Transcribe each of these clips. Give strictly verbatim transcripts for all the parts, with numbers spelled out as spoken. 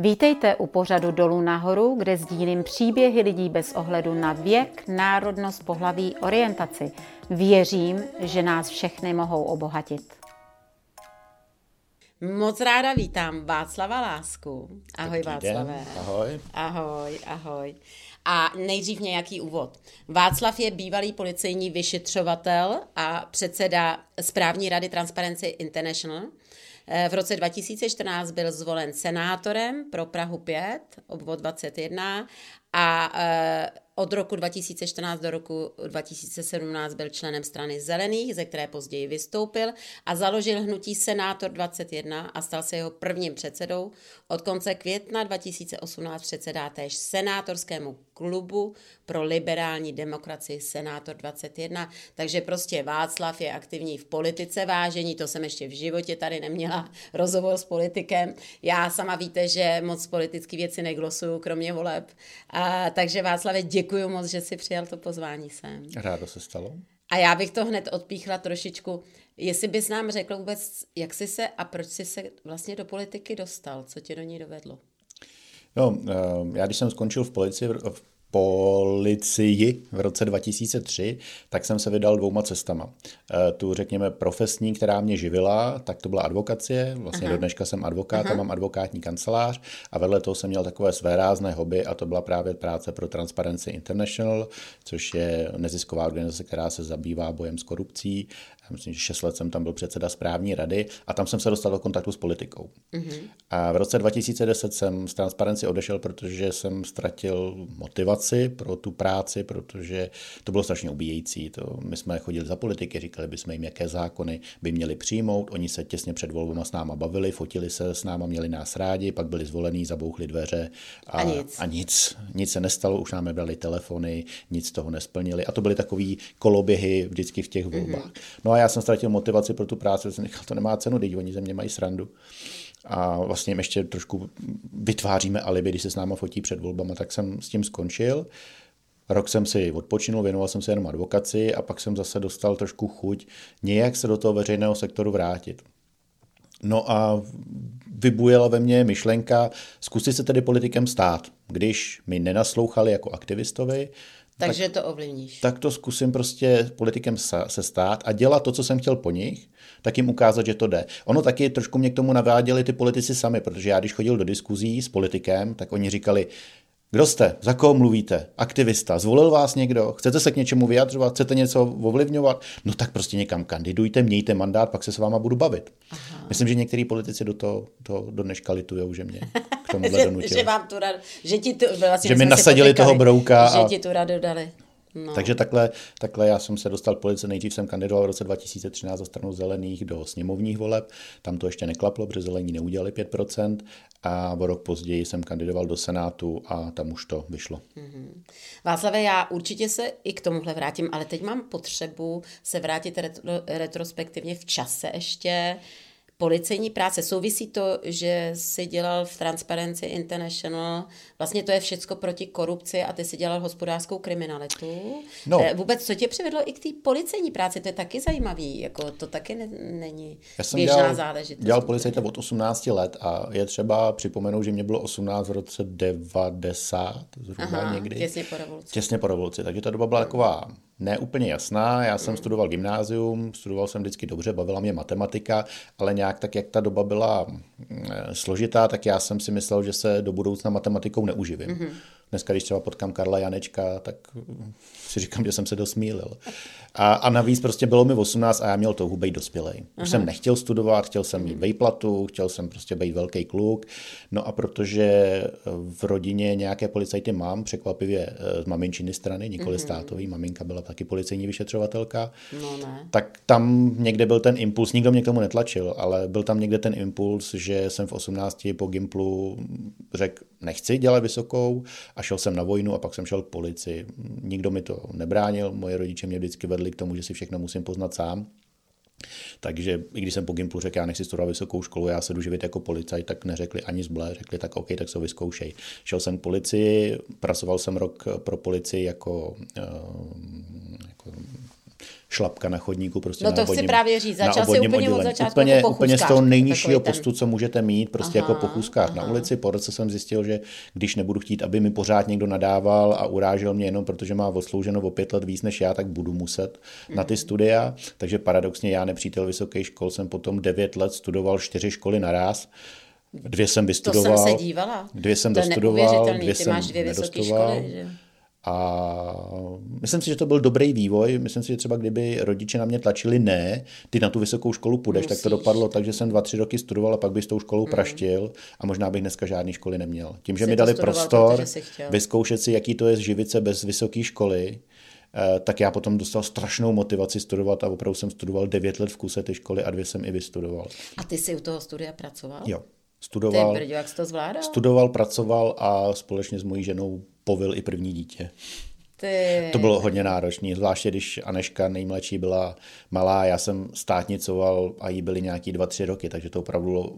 Vítejte u pořadu Dolů nahoru, kde sdílím příběhy lidí bez ohledu na věk, národnost, pohlaví, orientaci. Věřím, že nás všechny mohou obohatit. Moc ráda vítám Václava Lásku. Ahoj Václavé. Den. Ahoj. Ahoj, ahoj. A nejdřív nějaký úvod. Václav je bývalý policejní vyšetřovatel a předseda správní rady Transparency International. V roce dva tisíce čtrnáct byl zvolen senátorem pro Prahu pět, obvod dvacet jedna, a od roku dva tisíce čtrnáct do roku dva tisíce sedmnáct byl členem strany Zelených, ze které později vystoupil, a založil hnutí Senátor dvacet jedna a stal se jeho prvním předsedou. Od konce května dva tisíce osmnáct předsedá též senátorskému klubu pro liberální demokracii Senátor dvacet jedna. Takže prostě Václav je aktivní v politice, vážení, to jsem ještě v životě tady neměla rozhovor s politikem. Já sama víte, že moc politické věci neglosuju, kromě voleb. A, takže Václave, děkuji moc, že jsi přijal to pozvání sem. Rádo se stalo. A já bych to hned odpíchla trošičku. Jestli bys nám řekl vůbec, jak jsi se a proč jsi se vlastně do politiky dostal, co tě do ní dovedlo? No, já když jsem skončil v policii, v policii v roce dva tisíce tři, tak jsem se vydal dvouma cestama. Tu, řekněme, profesní, která mě živila, tak to byla advokacie. Vlastně Aha. do dneška jsem advokát Aha. a mám advokátní kancelář a vedle toho jsem měl takové svérázné hobby a to byla právě práce pro Transparency International, což je nezisková organizace, která se zabývá bojem s korupcí. Myslím, že šest let jsem tam byl předseda správní rady a tam jsem se dostal do kontaktu s politikou. Uh-huh. A v roce dva tisíce deset jsem z Transparency odešel, protože jsem ztratil motivaci pro tu práci, protože to bylo strašně ubíjející. To, my jsme chodili za politiky, říkali bychom jim, jaké zákony by měli přijmout. Oni se těsně před volbama s náma bavili, fotili se s náma, měli nás rádi, pak byli zvolení, zabouchli dveře a, a, nic. a nic. Nic se nestalo, už nám nebrali telefony, nic z toho nesplnili. A to byly takový koloběhy vždycky v těch volbách. Uh-huh. No a já jsem ztratil motivaci pro tu práci, jsem říkal, to nemá cenu, teď oni ze mě mají srandu. A vlastně jim ještě trošku vytváříme alibi, když se s náma fotí před volbama, tak jsem s tím skončil. Rok jsem si odpočinul, věnoval jsem se jenom advokaci a pak jsem zase dostal trošku chuť nějak se do toho veřejného sektoru vrátit. No a vybujela ve mně myšlenka zkusit se tedy politikem stát, když mi nenaslouchali jako aktivistovi. Takže tak, to ovlivníš. Tak to zkusím prostě politikem se stát a dělat to, co jsem chtěl po nich, tak jim ukázat, že to jde. Ono taky trošku mě k tomu naváděli ty politici sami, protože já když chodil do diskuzí s politikem, tak oni říkali, kdo jste, za koho mluvíte, aktivista, zvolil vás někdo, chcete se k něčemu vyjadřovat, chcete něco ovlivňovat, no tak prostě někam kandidujte, mějte mandát, pak se s váma budu bavit. Aha. Myslím, že některý politici do toho to do dneška litujou, že mě k tomuhle donutili. že vám tu radu, že ti tu, vlastně že mi nasadili toho brouka. Že a... ti tu radu dali. No. Takže takhle, takhle já jsem se dostal k politice, nejdřív jsem kandidoval v roce dva tisíce třináct za stranu Zelených do sněmovních voleb, tam to ještě neklaplo, protože Zelení neudělali pět procent a o rok později jsem kandidoval do Senátu a tam už to vyšlo. Mm-hmm. Václave, já určitě se i k tomuhle vrátím, ale teď mám potřebu se vrátit retro, retrospektivně v čase ještě. Policejní práce. Souvisí to, že jsi dělal v Transparency International, vlastně to je všecko proti korupci a ty jsi dělal hospodářskou kriminalitu. No. Vůbec, co tě přivedlo i k té policejní práci, to je taky zajímavý, jako to taky ne, není běžná dělal, záležitost. dělal policajta od osmnácti let a je třeba připomenout, že mě bylo osmnáct v roce devadesát, zhruba Aha, někdy. Těsně po revoluci. Těsně po revoluci, takže ta doba byla taková ne úplně jasná. Já jsem mm. studoval gymnázium, studoval jsem vždycky dobře, bavila mě matematika, ale nějak tak, jak ta doba byla složitá, tak já jsem si myslel, že se do budoucna matematikou neuživím. Mm-hmm. Dneska, když třeba potkám Karla Janečka, tak si říkám, že jsem se dosmílil. A, a navíc prostě bylo mi osmnáct a já měl touhu být dospělej. Už jsem nechtěl studovat, chtěl jsem mít vejplatu, chtěl jsem prostě být velký kluk. No a protože v rodině nějaké policajty mám, překvapivě z maminčiny strany, nikoli mm-hmm. státový, maminka byla taky policejní vyšetřovatelka, no ne. tak tam někde byl ten impuls, nikdo mě k tomu netlačil, ale byl tam někde ten impuls, že jsem v osmnácti po Gimplu řekl, nechci dělat vysokou a šel jsem na vojnu a pak jsem šel k policii. Nikdo mi to nebránil, moje rodiče mě vždycky vedli k tomu, že si všechno musím poznat sám. Takže i když jsem po Gimplu řekl, já nechci studovat vysokou školu, já se jdu živit jako policajt, tak neřekli ani zble, řekli tak OK, tak se ho vyzkoušej. Šel jsem k policii, pracoval jsem rok pro policii jako, jako šlapka na chodníku. Prostě no na to obvodním, chci právě říct, začal si úplně oddělení. od začátku úplně, jako úplně z toho nejnižšího ten... postu, co můžete mít, prostě aha, jako pochůzkář na ulici. Po roce jsem zjistil, že když nebudu chtít, aby mi pořád někdo nadával a urážel mě jenom protože má odslouženo o pět let víc než já, tak budu muset mm. na ty studia. Takže paradoxně já, nepřítel vysokých škol, jsem potom devět let studoval čtyři školy naraz. Dvě jsem vystudoval. To jsem se dívala. Dvě jsem to dostudoval, dvě ty jsem máš dvě vysoké nedostudoval. školy, že? A myslím si, že to byl dobrý vývoj. Myslím si, že třeba kdyby rodiče na mě tlačili, ne, ty na tu vysokou školu půjdeš, Musíš. tak to dopadlo tak, že jsem dva, tři roky studoval a pak bych s tou školou mm. praštil a možná bych dneska žádný školy neměl. Tím, že Jsi mi dali studoval, prostor vyzkoušet si, jaký to je živit se bez vysoké školy, tak já potom dostal strašnou motivaci studovat a opravdu jsem studoval devět let v kuse ty školy a dvě jsem i vystudoval. A ty jsi u toho studia pracoval? Jo. Studoval, Ty brďo, jak jsi to zvládal? Studoval, pracoval a společně s mojí ženou povil i první dítě. Ty... To bylo hodně náročné, zvláště když Aneška nejmladší byla malá, já jsem státnicoval a jí byly nějaký dva, tři roky, takže to opravdu...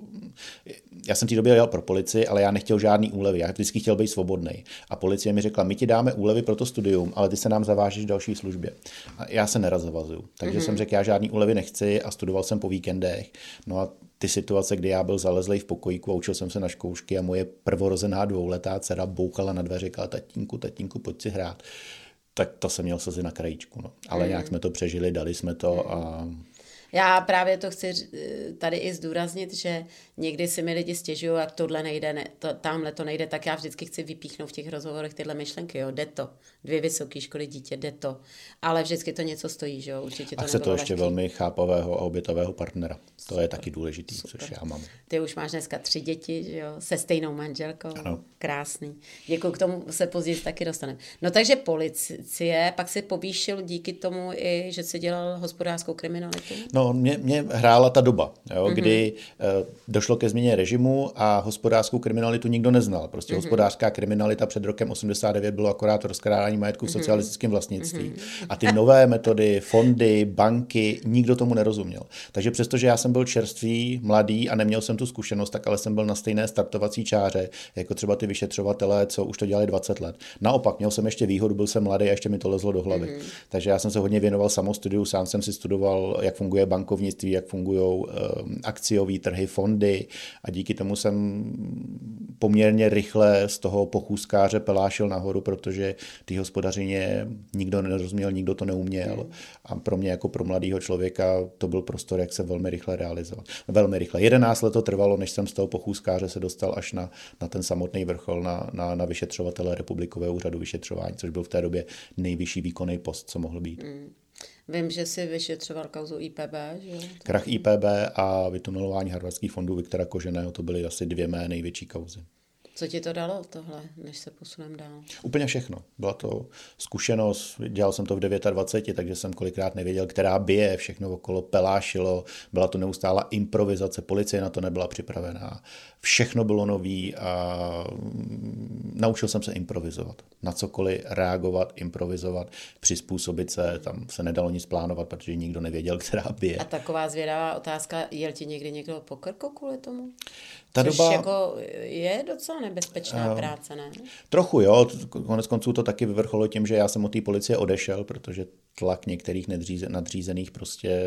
Já jsem v té době jel pro policii, ale já nechtěl žádný úlevy, já vždycky chtěl být svobodnej. A policie mi řekla, my ti dáme úlevy pro to studium, ale ty se nám zavážeš v další službě. A já se nerad zavazuju, takže mm-hmm. jsem řekl, já žádný úlevy nechci a studoval jsem po víkendech. No a ty situace, kdy já byl zalezlej v pokojíku a učil jsem se na zkoušky a moje prvorozená dvouletá dcera bouchala na dveře, říkala tatínku, tatínku, pojď si hrát. Tak to jsem měl slzy na krajíčku. No. Ale mm. nějak jsme to přežili, dali jsme to mm. a... Já právě to chci tady i zdůraznit, že někdy si mi lidi stěžují, jak tohle nejde, ne, to, tamhle to nejde, tak já vždycky chci vypíchnout v těch rozhovorech tyhle myšlenky, jo, jde to. Dvě vysoké školy, dítě, jde to. Ale vždycky to něco stojí, že jo, určitě to a chce to ještě lehký. Velmi chápavého a obětavého partnera. To je taky důležitý, Super. Což já mám. Ty už máš dneska tři děti, že jo, se stejnou manželkou. Ano. Krásný. Děkuji, k tomu se později taky dostaneme. No takže policie, pak si povýšil díky tomu i, že jsi dělal hospodářskou kriminalitu? No, mě, mě hrála ta doba, jo, mm-hmm. kdy uh, došlo ke změně režimu a hospodářskou kriminalitu nikdo neznal. Prostě mm-hmm. hospodářská kriminalita před rokem osmdesát devět bylo akorát rozkrádání majetku v mm-hmm. socialistickém vlastnictví. Mm-hmm. A ty nové metody, fondy, banky, nikdo tomu nerozuměl. Takže přestože já jsem byl čerstvý, mladý a neměl jsem tu zkušenost, tak ale jsem byl na stejné startovací čáře, jako třeba ty vyšetřovatelé, co už to dělali dvacet let. Naopak, měl jsem ještě výhodu, byl jsem mladý a ještě mi to lezlo do hlavy. Mm-hmm. Takže já jsem se hodně věnoval samostudiu, sám jsem si studoval, jak funguje bankovnictví, jak fungují um, akciové trhy, fondy a díky tomu jsem poměrně rychle z toho pochůzkáře pelášil nahoru, protože ty hospodařině nikdo nerozuměl, nikdo to neuměl mm. a pro mě jako pro mladého člověka to byl prostor, jak se velmi rychle realizovat. Velmi rychle. jedenáct let to trvalo, než jsem z toho pochůzkáře se dostal až na, na ten samotný vrchol, na, na, na vyšetřovatele Republikového úřadu vyšetřování, což byl v té době nejvyšší výkonný post, co mohl být. Mm. Vím, že jsi vyšetřoval kauzu I P B, že jo? Krach I P B a vytunelování harvardských fondů Viktora Koženého, to byly asi dvě mé největší kauzy. Co ti to dalo tohle, než se posuneme dál? Úplně všechno. Byla to zkušenost, dělal jsem to v dvaceti devíti, takže jsem kolikrát nevěděl, která bije, všechno okolo pelášilo, byla to neustálá improvizace, policie na to nebyla připravená. Všechno bylo nový a naučil jsem se improvizovat. Na cokoliv reagovat, improvizovat, přizpůsobit se, tam se nedalo nic plánovat, protože nikdo nevěděl, která bije. A taková zvědavá otázka, jel ti někdy někdo po krku kvůli tomu? Ta Což doba jako je docela nebezpečná uh, práce, ne? Trochu jo, konec konců to taky vyvrcholilo tím, že já jsem od té policie odešel, protože tlak některých nadřízených prostě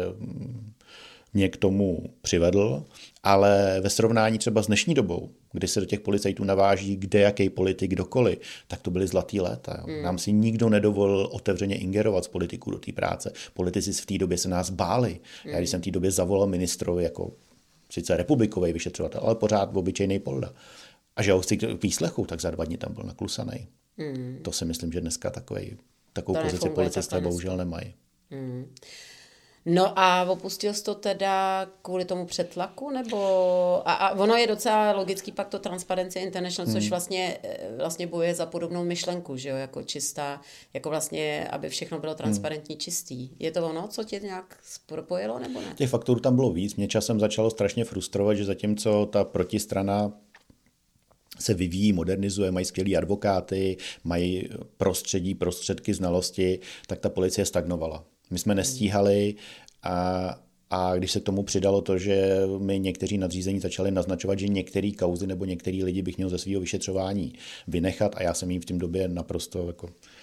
mě k tomu přivedl, ale ve srovnání třeba s dnešní dobou, kdy se do těch policajtů naváží kde jaký politik, kdokoliv, tak to byly zlatý léta. Jo. Mm. Nám si nikdo nedovolil otevřeně ingerovat z politiků do té práce. Politici v té době se nás báli. Mm. Já když jsem v té době zavolal ministrovi jako sice republikový vyšetřovatel, ale pořád obyčejný polda. A že ho chci k výslechu, tak za dva dny tam byl naklusaný. Mm. To si myslím, že dneska takovej, takovou to pozici policisté bohužel nemají. Mm. No a opustil jsi to teda kvůli tomu přetlaku, nebo... A, a ono je docela logický pak to Transparency International, což vlastně, vlastně bojuje za podobnou myšlenku, že jo, jako čistá, jako vlastně, aby všechno bylo transparentní, čistý. Je to ono, co tě nějak propojilo, nebo ne? Těch faktorů tam bylo víc. Mě časem začalo strašně frustrovat, že zatímco ta protistrana se vyvíjí, modernizuje, mají skvělý advokáty, mají prostředí, prostředky, znalosti, tak ta policie stagnovala. My jsme nestíhali a, a když se k tomu přidalo to, že mi někteří nadřízení začali naznačovat, že některé kauzy nebo některý lidi bych měl ze svého vyšetřování vynechat a já jsem jim v té době naprosto jako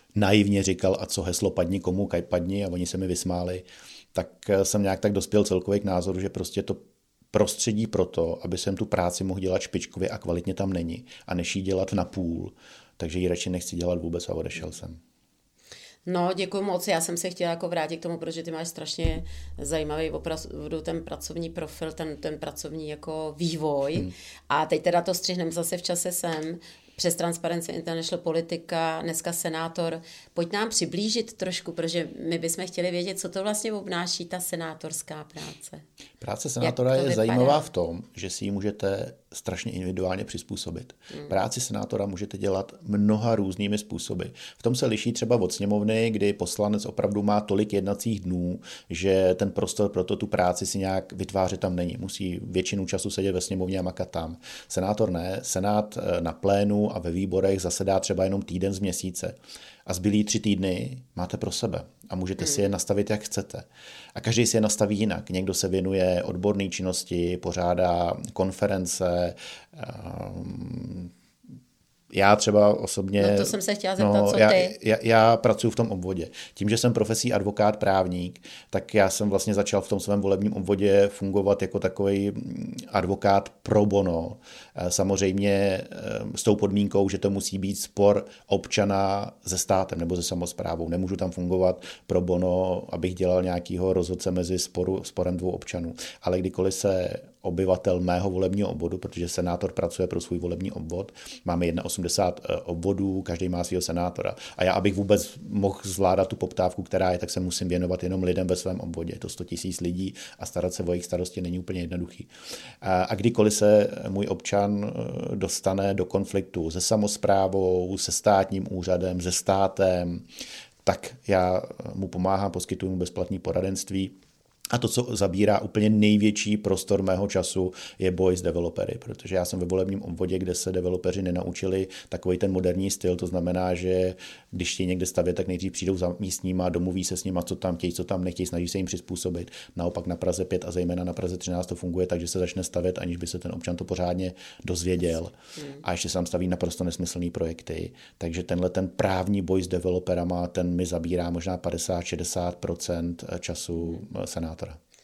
naivně říkal, a co heslo padni komu, kaj padni, a oni se mi vysmáli, tak jsem nějak tak dospěl celkově k názoru, že prostě to prostředí pro to, aby jsem tu práci mohl dělat špičkově a kvalitně tam není a než ji dělat na půl, takže ji radši nechci dělat vůbec a odešel jsem. No, děkuji moc. Já jsem se chtěla jako vrátit k tomu, protože ty máš strašně zajímavý opravdu ten pracovní profil, ten, ten pracovní jako vývoj. Hmm. A teď teda to střihneme zase v čase sem, přes Transparency International politika, dneska senátor. Pojď nám přiblížit trošku, protože my bychom chtěli vědět, co to vlastně obnáší ta senátorská práce. Práce senátora je vypadá? zajímavá v tom, že si ji můžete strašně individuálně přizpůsobit. Hmm. Práci senátora můžete dělat mnoha různými způsoby. V tom se liší třeba od sněmovny, kdy poslanec opravdu má tolik jednacích dnů, že ten prostor pro to tu práci si nějak vytvářet tam není. Musí většinu času sedět ve sněmovně a makat tam. Senátor ne. Senát na plénu a ve výborech zasedá třeba jenom týden z měsíce. A zbylý tři týdny máte pro sebe a můžete hmm. si je nastavit, jak chcete. A každý si je nastaví jinak. Někdo se věnuje odborné činnosti, pořádá konference. Um, já třeba osobně... No to jsem se chtěla zeptat, no, co já, ty? Já, já pracuji v tom obvodě. Tím, že jsem profesí advokát, právník, tak já jsem vlastně začal v tom svém volebním obvodě fungovat jako takový advokát pro bono. Samozřejmě s tou podmínkou, že to musí být spor občana se státem nebo se samosprávou. Nemůžu tam fungovat pro bono, abych dělal nějakýho rozhodce mezi sporu, sporem dvou občanů. Ale kdykoliv se obyvatel mého volebního obvodu, protože senátor pracuje pro svůj volební obvod. Máme osmdesát jedna obvodů, každý má svého senátora. A já, abych vůbec mohl zvládat tu poptávku, která je, tak se musím věnovat jenom lidem ve svém obvodě. Je to sto tisíc lidí a starat se o jejich starosti není úplně jednoduchý. A, a kdykoliv se můj občan dostane do konfliktu se samosprávou, se státním úřadem, se státem, tak já mu pomáhám, poskytuju mu bezplatné poradenství. A to, co zabírá úplně největší prostor mého času, je boj s developery, protože já jsem ve volebním obvodě, kde se developeři nenaučili takový ten moderní styl, to znamená, že když chtějí někde stavět, tak nejdřív přijdou za místníma, domluví se s nima, co tam chtějí, co tam nechtějí, snaží se jim přizpůsobit. Naopak na Praze pět a zejména na Praze třináct to funguje tak, že se začne stavět, aniž by se ten občan to pořádně dozvěděl. A ještě se tam staví naprosto nesmyslný projekty. Takže tenhle ten právní boj s developerama, ten mi zabírá možná padesát až šedesát procent času senátora.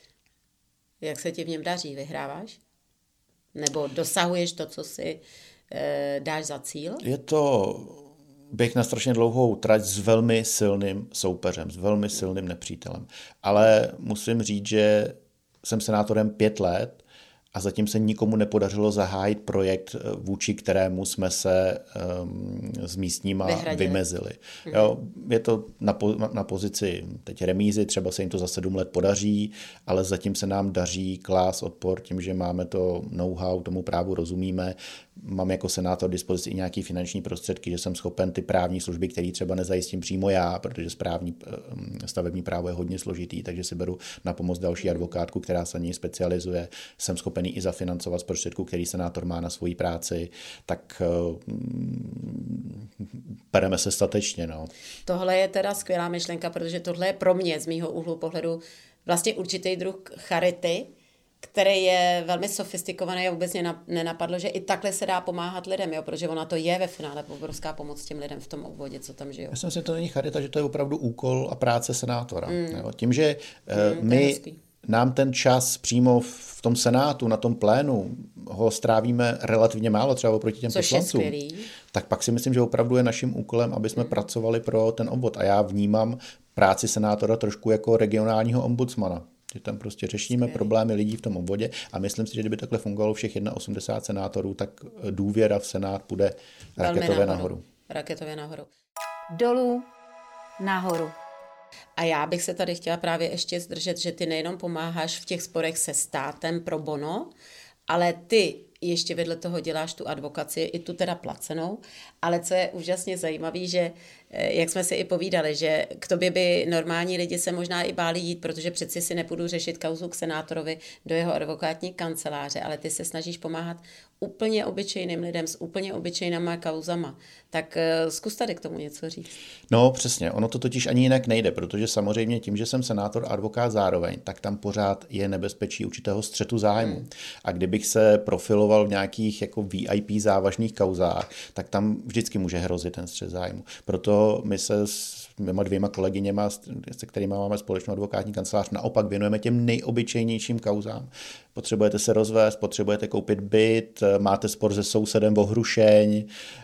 Jak se ti v něm daří? Vyhráváš? Nebo dosahuješ to, co si e, dáš za cíl? Je to běh na strašně dlouhou trať s velmi silným soupeřem, s velmi silným nepřítelem. Ale musím říct, že jsem senátorem pět let a zatím se nikomu nepodařilo zahájit projekt, vůči kterému jsme se um, s místníma Vyhradili. vymezili. Mhm. Jo, je to na, po, na pozici teď remízy, třeba se jim to za sedm let podaří, ale zatím se nám daří klást odpor tím, že máme to know-how, tomu právu rozumíme. Mám jako senátor dispozici i nějaký finanční prostředky, že jsem schopen ty právní služby, které třeba nezajistím přímo já, protože správní stavební právo je hodně složitý, takže si beru na pomoc další advokátku, která se na něj specializuje. Jsem schopen i zafinancovat z prostředků, který senátor má na svoji práci, tak um, bereme se statečně. No. Tohle je teda skvělá myšlenka, protože tohle je pro mě z mýho úhlu pohledu vlastně určitý druh charity, který je velmi sofistikovaný a vůbec mě nenapadlo, že i takhle se dá pomáhat lidem, jo, protože ona to je ve finále obrovská pomoc těm lidem v tom obvodě, co tam žijou. Já si myslím, že to není charita, že to je opravdu úkol a práce senátora. Mm. Jo. Tím, že mm, my nám ten čas přímo v tom senátu, na tom plénu, ho strávíme relativně málo, třeba oproti těm Což poslancům, je skvělý. Tak pak si myslím, že opravdu je naším úkolem, aby jsme mm. pracovali pro ten obvod. A já vnímám práci senátora trošku jako regionálního ombudsmana. Že tam prostě řešíme Skvělý. problémy lidí v tom obvodě a myslím si, že kdyby takhle fungovalo všech osmdesát jedna senátorů, tak důvěra v Senát půjde raketově nahoru. nahoru. Raketově nahoru. Dolů, nahoru. A já bych se tady chtěla právě ještě zdržet, že ty nejenom pomáháš v těch sporech se státem pro bono, ale ty ještě vedle toho děláš tu advokaci, i tu teda placenou, ale co je úžasně zajímavé, že jak jsme si i povídali, že k tobě by normální lidi se možná i báli jít, protože přeci si nepůjdu řešit kauzu k senátorovi do jeho advokátní kanceláře, ale ty se snažíš pomáhat úplně obyčejným lidem s úplně obyčejnýma kauzama. Tak uh, zkus tady k tomu něco říct. No přesně, ono to totiž ani jinak nejde, protože samozřejmě tím, že jsem senátor a advokát zároveň, tak tam pořád je nebezpečí určitého střetu zájmu. Hmm. A kdybych se profiloval v nějakých jako V I P závažných kauzách, tak tam vždycky může hrozit ten střet zájmu. Proto my se s mýma dvěma kolegyněma, se kterými máme společnou advokátní kancelář, naopak věnujeme těm nejobyčejnějším kauzám. Potřebujete se rozvést, potřebujete koupit byt, máte spor se sousedem o hrušeň,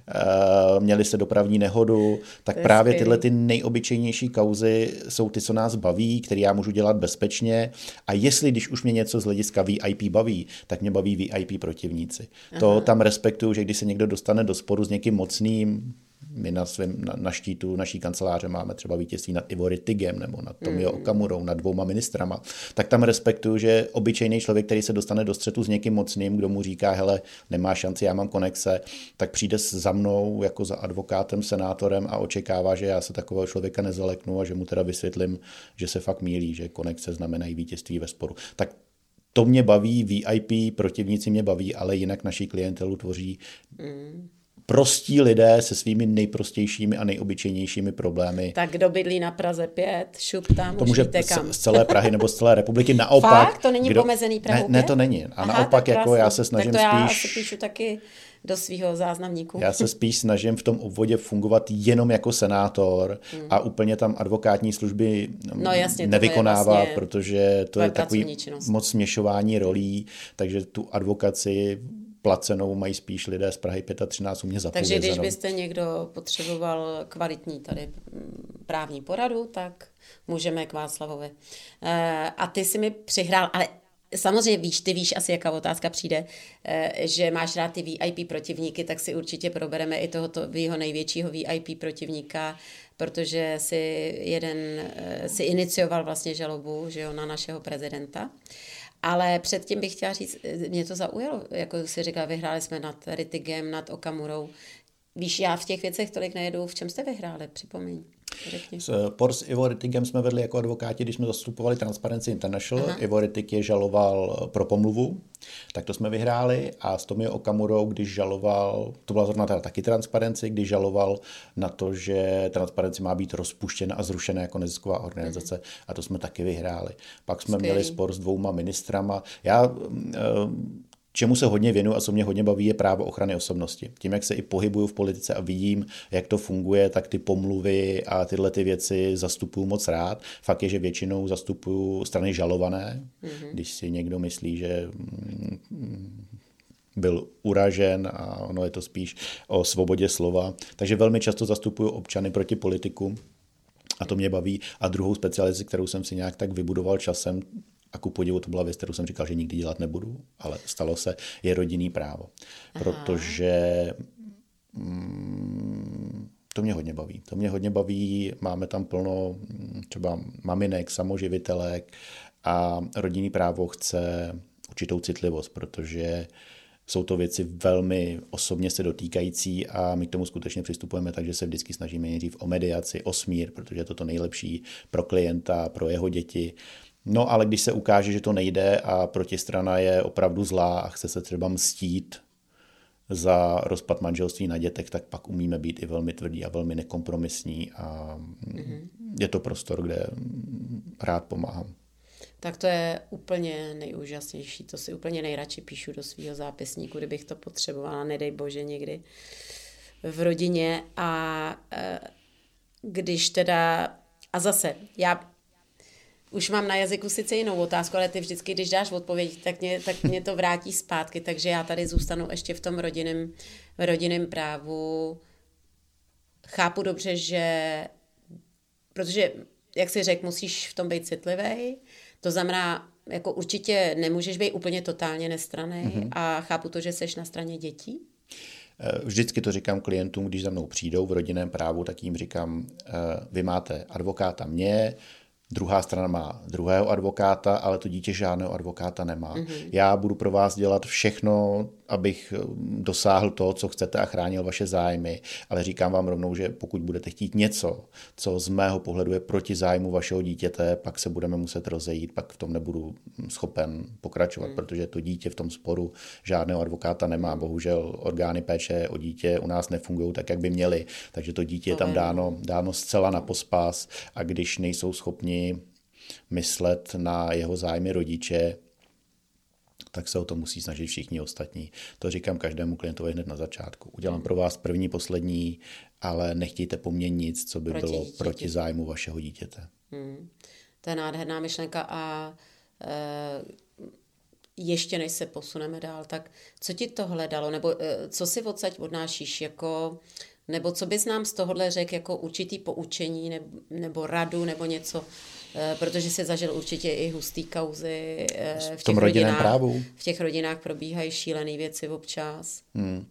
měli jste dopravní nehodu, tak právě tyhle ty nejobyčejnější kauzy jsou ty, co nás baví, které já můžu dělat bezpečně. A jestli, když už mě něco z hlediska V I P baví, tak mě baví V I P protivníci. Aha. To tam respektuju, že když se někdo dostane do sporu s někým mocným, my na, svým, na, na štítu naší kanceláře máme třeba vítězství nad Ivo Rittigem nebo nad Tomio mm. Okamurou, nad dvouma ministrama, tak tam respektuju, že obyčejný člověk, který se dostane do střetu s někým mocným, kdo mu říká, hele, nemá šanci, já mám konexe, tak přijde za mnou jako za advokátem, senátorem a očekává, že já se takového člověka nezaleknu a že mu teda vysvětlím, že se fakt mýlí, že konexe znamenají vítězství ve sporu. Tak to mě baví, V I P protivníci mě baví, ale jinak naší klientelu tvoří mm. prostí lidé se svými nejprostějšími a nejobyčejnějšími problémy. Tak kdo bydlí na Praze pět, šup tam, to může z celé Prahy nebo z celé republiky. Naopak, fakt? To není kdo... pomezený Prahu ne, ne, to není. A Aha, naopak jako já se snažím tak to já spíš... asi píšu taky do svého záznamníku. Já se spíš snažím v tom obvodě fungovat jenom jako senátor hmm. a úplně tam advokátní služby no, jasně, nevykonávat, vlastně protože to je takový moc směšování rolí, takže tu advokaci placenou mají spíš lidé z Prahy třináct pět u mě zapovězenou. Takže když byste někdo potřeboval kvalitní tady právní poradu, tak můžeme k Václavovi. A ty si mi přihrál, ale samozřejmě víš, ty víš asi, jaká otázka přijde, že máš rád ty V I P protivníky, tak si určitě probereme i tohoto jeho největšího V I P protivníka, protože si jeden si inicioval vlastně žalobu, že jo, na našeho prezidenta. Ale předtím bych chtěla říct, mě to zaujalo, jako jsi říkala, vyhráli jsme nad Rittigem, nad Okamurou. Víš, já v těch věcech tolik nejedu, v čem jste vyhráli, připomeň. Řekni. Spor s Ivo Rittigem jsme vedli jako advokáti, když jsme zastupovali Transparency International. Aha. Ivo Rittig je žaloval pro pomluvu, tak to jsme vyhráli, a s Tomio Okamurou, když žaloval, to byla zrovna teda taky Transparency, když žaloval na to, že Transparency má být rozpuštěna a zrušena jako nezisková organizace, Aha. a to jsme taky vyhráli. Pak jsme Skvělý. měli spor s dvouma ministrama. Já... Čemu se hodně věnuju a co mě hodně baví, je právo ochrany osobnosti. Tím, jak se i pohybuju v politice a vidím, jak to funguje, tak ty pomluvy a tyhle ty věci zastupuju moc rád. Fakt je, že většinou zastupuju strany žalované, mm-hmm. když si někdo myslí, že byl uražen, a ono je to spíš o svobodě slova. Takže velmi často zastupuju občany proti politikům a to mě baví. A druhou specializaci, kterou jsem si nějak tak vybudoval časem, a ku podivu to byla věc, kterou jsem říkal, že nikdy dělat nebudu, ale stalo se, je rodinný právo. Aha. Protože mm, to mě hodně baví. To mě hodně baví, máme tam plno třeba maminek, samoživitelek, a rodinný právo chce určitou citlivost, protože jsou to věci velmi osobně se dotýkající a my k tomu skutečně přistupujeme tak, že se vždycky snažíme nejdřív o mediaci, o smír, protože je to to nejlepší pro klienta, pro jeho děti. No ale když se ukáže, že to nejde a protistrana je opravdu zlá a chce se třeba mstít za rozpad manželství na dětech, tak pak umíme být i velmi tvrdí a velmi nekompromisní a mm-hmm. je to prostor, kde rád pomáhám. Tak to je úplně nejúžasnější, to si úplně nejradši píšu do svého zápisníku, kdybych to potřebovala, nedej bože někdy v rodině. A když teda, a zase, já už mám na jazyku sice jinou otázku, ale ty vždycky, když dáš odpověď, tak mě, tak mě to vrátí zpátky, takže já tady zůstanu ještě v tom rodinném, rodinném právu. Chápu dobře, že, protože, jak jsi řekl, musíš v tom být citlivý, to znamená, jako určitě nemůžeš být úplně totálně nestranný, mm-hmm. a chápu to, že seš na straně dětí. Vždycky to říkám klientům, když za mnou přijdou v rodinném právu, tak jim říkám, vy máte advokáta mě, druhá strana má druhého advokáta, ale to dítě žádného advokáta nemá. Mm-hmm. Já budu pro vás dělat všechno, abych dosáhl toho, co chcete a chránil vaše zájmy, ale říkám vám rovnou, že pokud budete chtít něco, co z mého pohledu je proti zájmu vašeho dítěte, pak se budeme muset rozejít, pak v tom nebudu schopen pokračovat, hmm. protože to dítě v tom sporu žádného advokáta nemá. Bohužel orgány péče o dítě u nás nefungují tak, jak by měly, takže to dítě je tam dáno, dáno zcela na pospas a když nejsou schopni myslet na jeho zájmy rodiče, tak se o to musí snažit všichni ostatní. To říkám každému klientovi hned na začátku. Udělám pro vás první, poslední, ale nechtějte po mně nic, co by proti bylo dítěti. Proti zájmu vašeho dítěte. Hmm. To je nádherná myšlenka a e, ještě než se posuneme dál, tak co ti tohle dalo, nebo e, co si odsaď odnášíš, jako, nebo co bys nám z tohohle řekl jako určitý poučení nebo, nebo radu, nebo něco, protože jsi zažil určitě i hustý kauzy. V, v tom rodinném právu. V těch rodinách probíhají šílené věci občas. Hmm.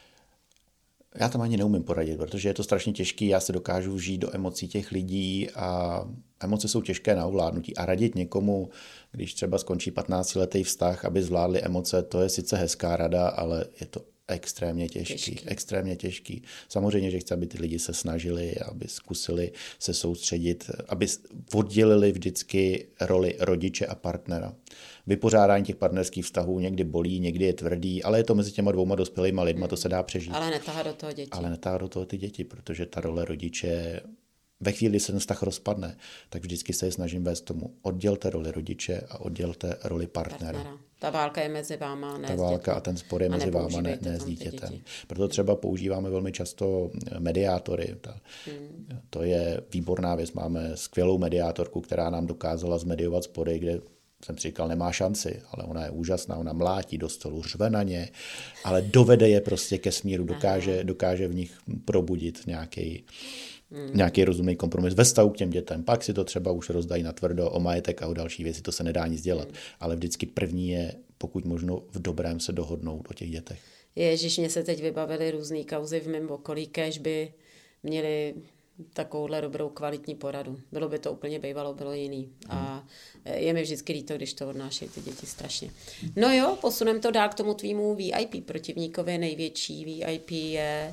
Já tam ani neumím poradit, protože je to strašně těžký, já se dokážu vžít do emocí těch lidí a emoce jsou těžké na ovládnutí a radit někomu, když třeba skončí patnáctiletý vztah, aby zvládli emoce, to je sice hezká rada, ale je to extrémně těžký, těžký, extrémně těžký. Samozřejmě, že chci, aby ty lidi se snažili, aby zkusili se soustředit, aby oddělili vždycky roli rodiče a partnera. Vypořádání těch partnerských vztahů někdy bolí, někdy je tvrdý, ale je to mezi těma dvouma dospělýma lidma, to se dá přežít. Ale netahá do toho děti. Ale netahá do toho ty děti, protože ta role rodiče, ve chvíli, kdy se ten vztah rozpadne, tak vždycky se je snažím vést tomu. Oddělte roli rodiče a oddělte roli partnera. partnera. Ta válka je mezi váma, ne Ta válka a ten spor je mezi váma, ne, ne s dítětem. Proto třeba používáme velmi často mediátory. Ta, hmm. To je výborná věc. Máme skvělou mediátorku, která nám dokázala zmediovat spory, kde jsem si říkal, nemá šanci, ale ona je úžasná, ona mlátí do stolu, řve na ně, ale dovede je prostě ke smíru, dokáže, dokáže v nich probudit nějaký Hmm. nějaký rozumný kompromis ve vztahu k těm dětem. Pak si to třeba už rozdají na tvrdo o majetek a o další věci, to se nedá nic dělat. Hmm. Ale vždycky první je, pokud možno v dobrém se dohodnout o těch dětech. Ježiš, mě se teď vybavily různý kauzy v mém okolí, kéž by měli takovouhle dobrou kvalitní poradu. Bylo by to úplně bývalo, bylo jiný. Hmm. A je mi vždycky líto, když to odnášejí ty děti strašně. No jo, posuneme to dál k tomu tvýmu V I P protivníkovi. Největší V I P je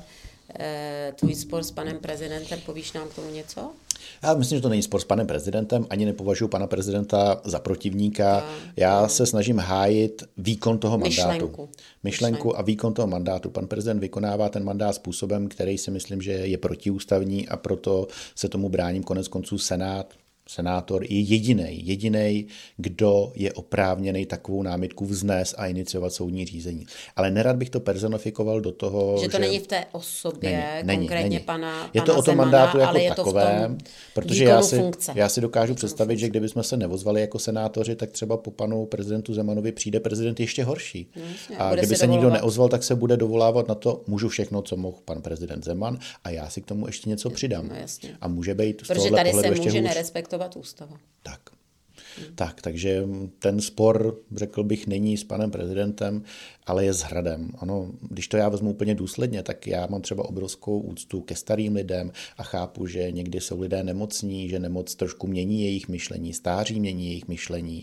tvůj spor s panem prezidentem, povíš nám k tomu něco? Já myslím, že to není spor s panem prezidentem, ani nepovažuji pana prezidenta za protivníka. A, Já a... se snažím hájit výkon toho mandátu. Myšlenku. Myšlenku a výkon toho mandátu. Pan prezident vykonává ten mandát způsobem, který si myslím, že je protiústavní a proto se tomu bráním. Konec konců Senát, senátor je jedinej, jedinej, kdo je oprávněný takovou námitku vznést a iniciovat soudní řízení. Ale nerad bych to personifikoval do toho, že to že... není v té osobě, není, konkrétně není. pana Je to pana o tom Zemana, mandátu jako ale je takovém, protože já si, já si dokážu představit, funkce. že kdybychom se neozvali jako senátoři, tak třeba po panu prezidentu Zemanovi přijde prezident ještě horší. Jasně, a kdyby se, se nikdo neozval, tak se bude dovolávat na to, můžu všechno, co mohl pan prezident Zeman a já si k tomu ještě něco přidám. No, a může být z protože tady se může nerespektovat ústava. Tak. Hmm. tak, takže ten spor, řekl bych, není s panem prezidentem, ale je s Hradem. Ano, když to já vezmu úplně důsledně, tak já mám třeba obrovskou úctu ke starým lidem a chápu, že někdy jsou lidé nemocní, že nemoc trošku mění jejich myšlení, stáří mění jejich myšlení.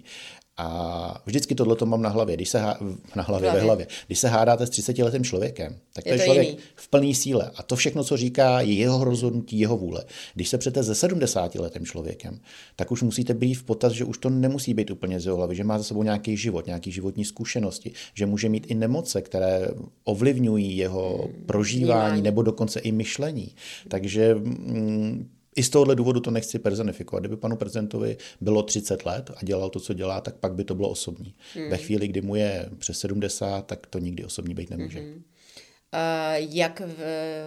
A vždycky tohleto mám na hlavě, když se há... na hlavě, hlavě. ve hlavě. Když se hádáte s třicetiletým člověkem, tak to je, to je člověk jiný. V plný síle. A to všechno, co říká, je jeho rozhodnutí, jeho vůle. Když se přete se sedmdesátiletým člověkem, tak už musíte být v potaz, že už to nemusí být úplně z jeho hlavy, že má za sebou nějaký život, nějaký životní zkušenosti, že může mít i nemoce, které ovlivňují jeho hmm. prožívání Vnímání. nebo dokonce i myšlení. Takže mm, i z tohohle důvodu to nechci personifikovat. Kdyby panu prezidentovi bylo třicet let a dělal to, co dělá, tak pak by to bylo osobní. Hmm. Ve chvíli, kdy mu je přes sedmdesát, tak to nikdy osobní být nemůže. Hmm. Uh, jak, v,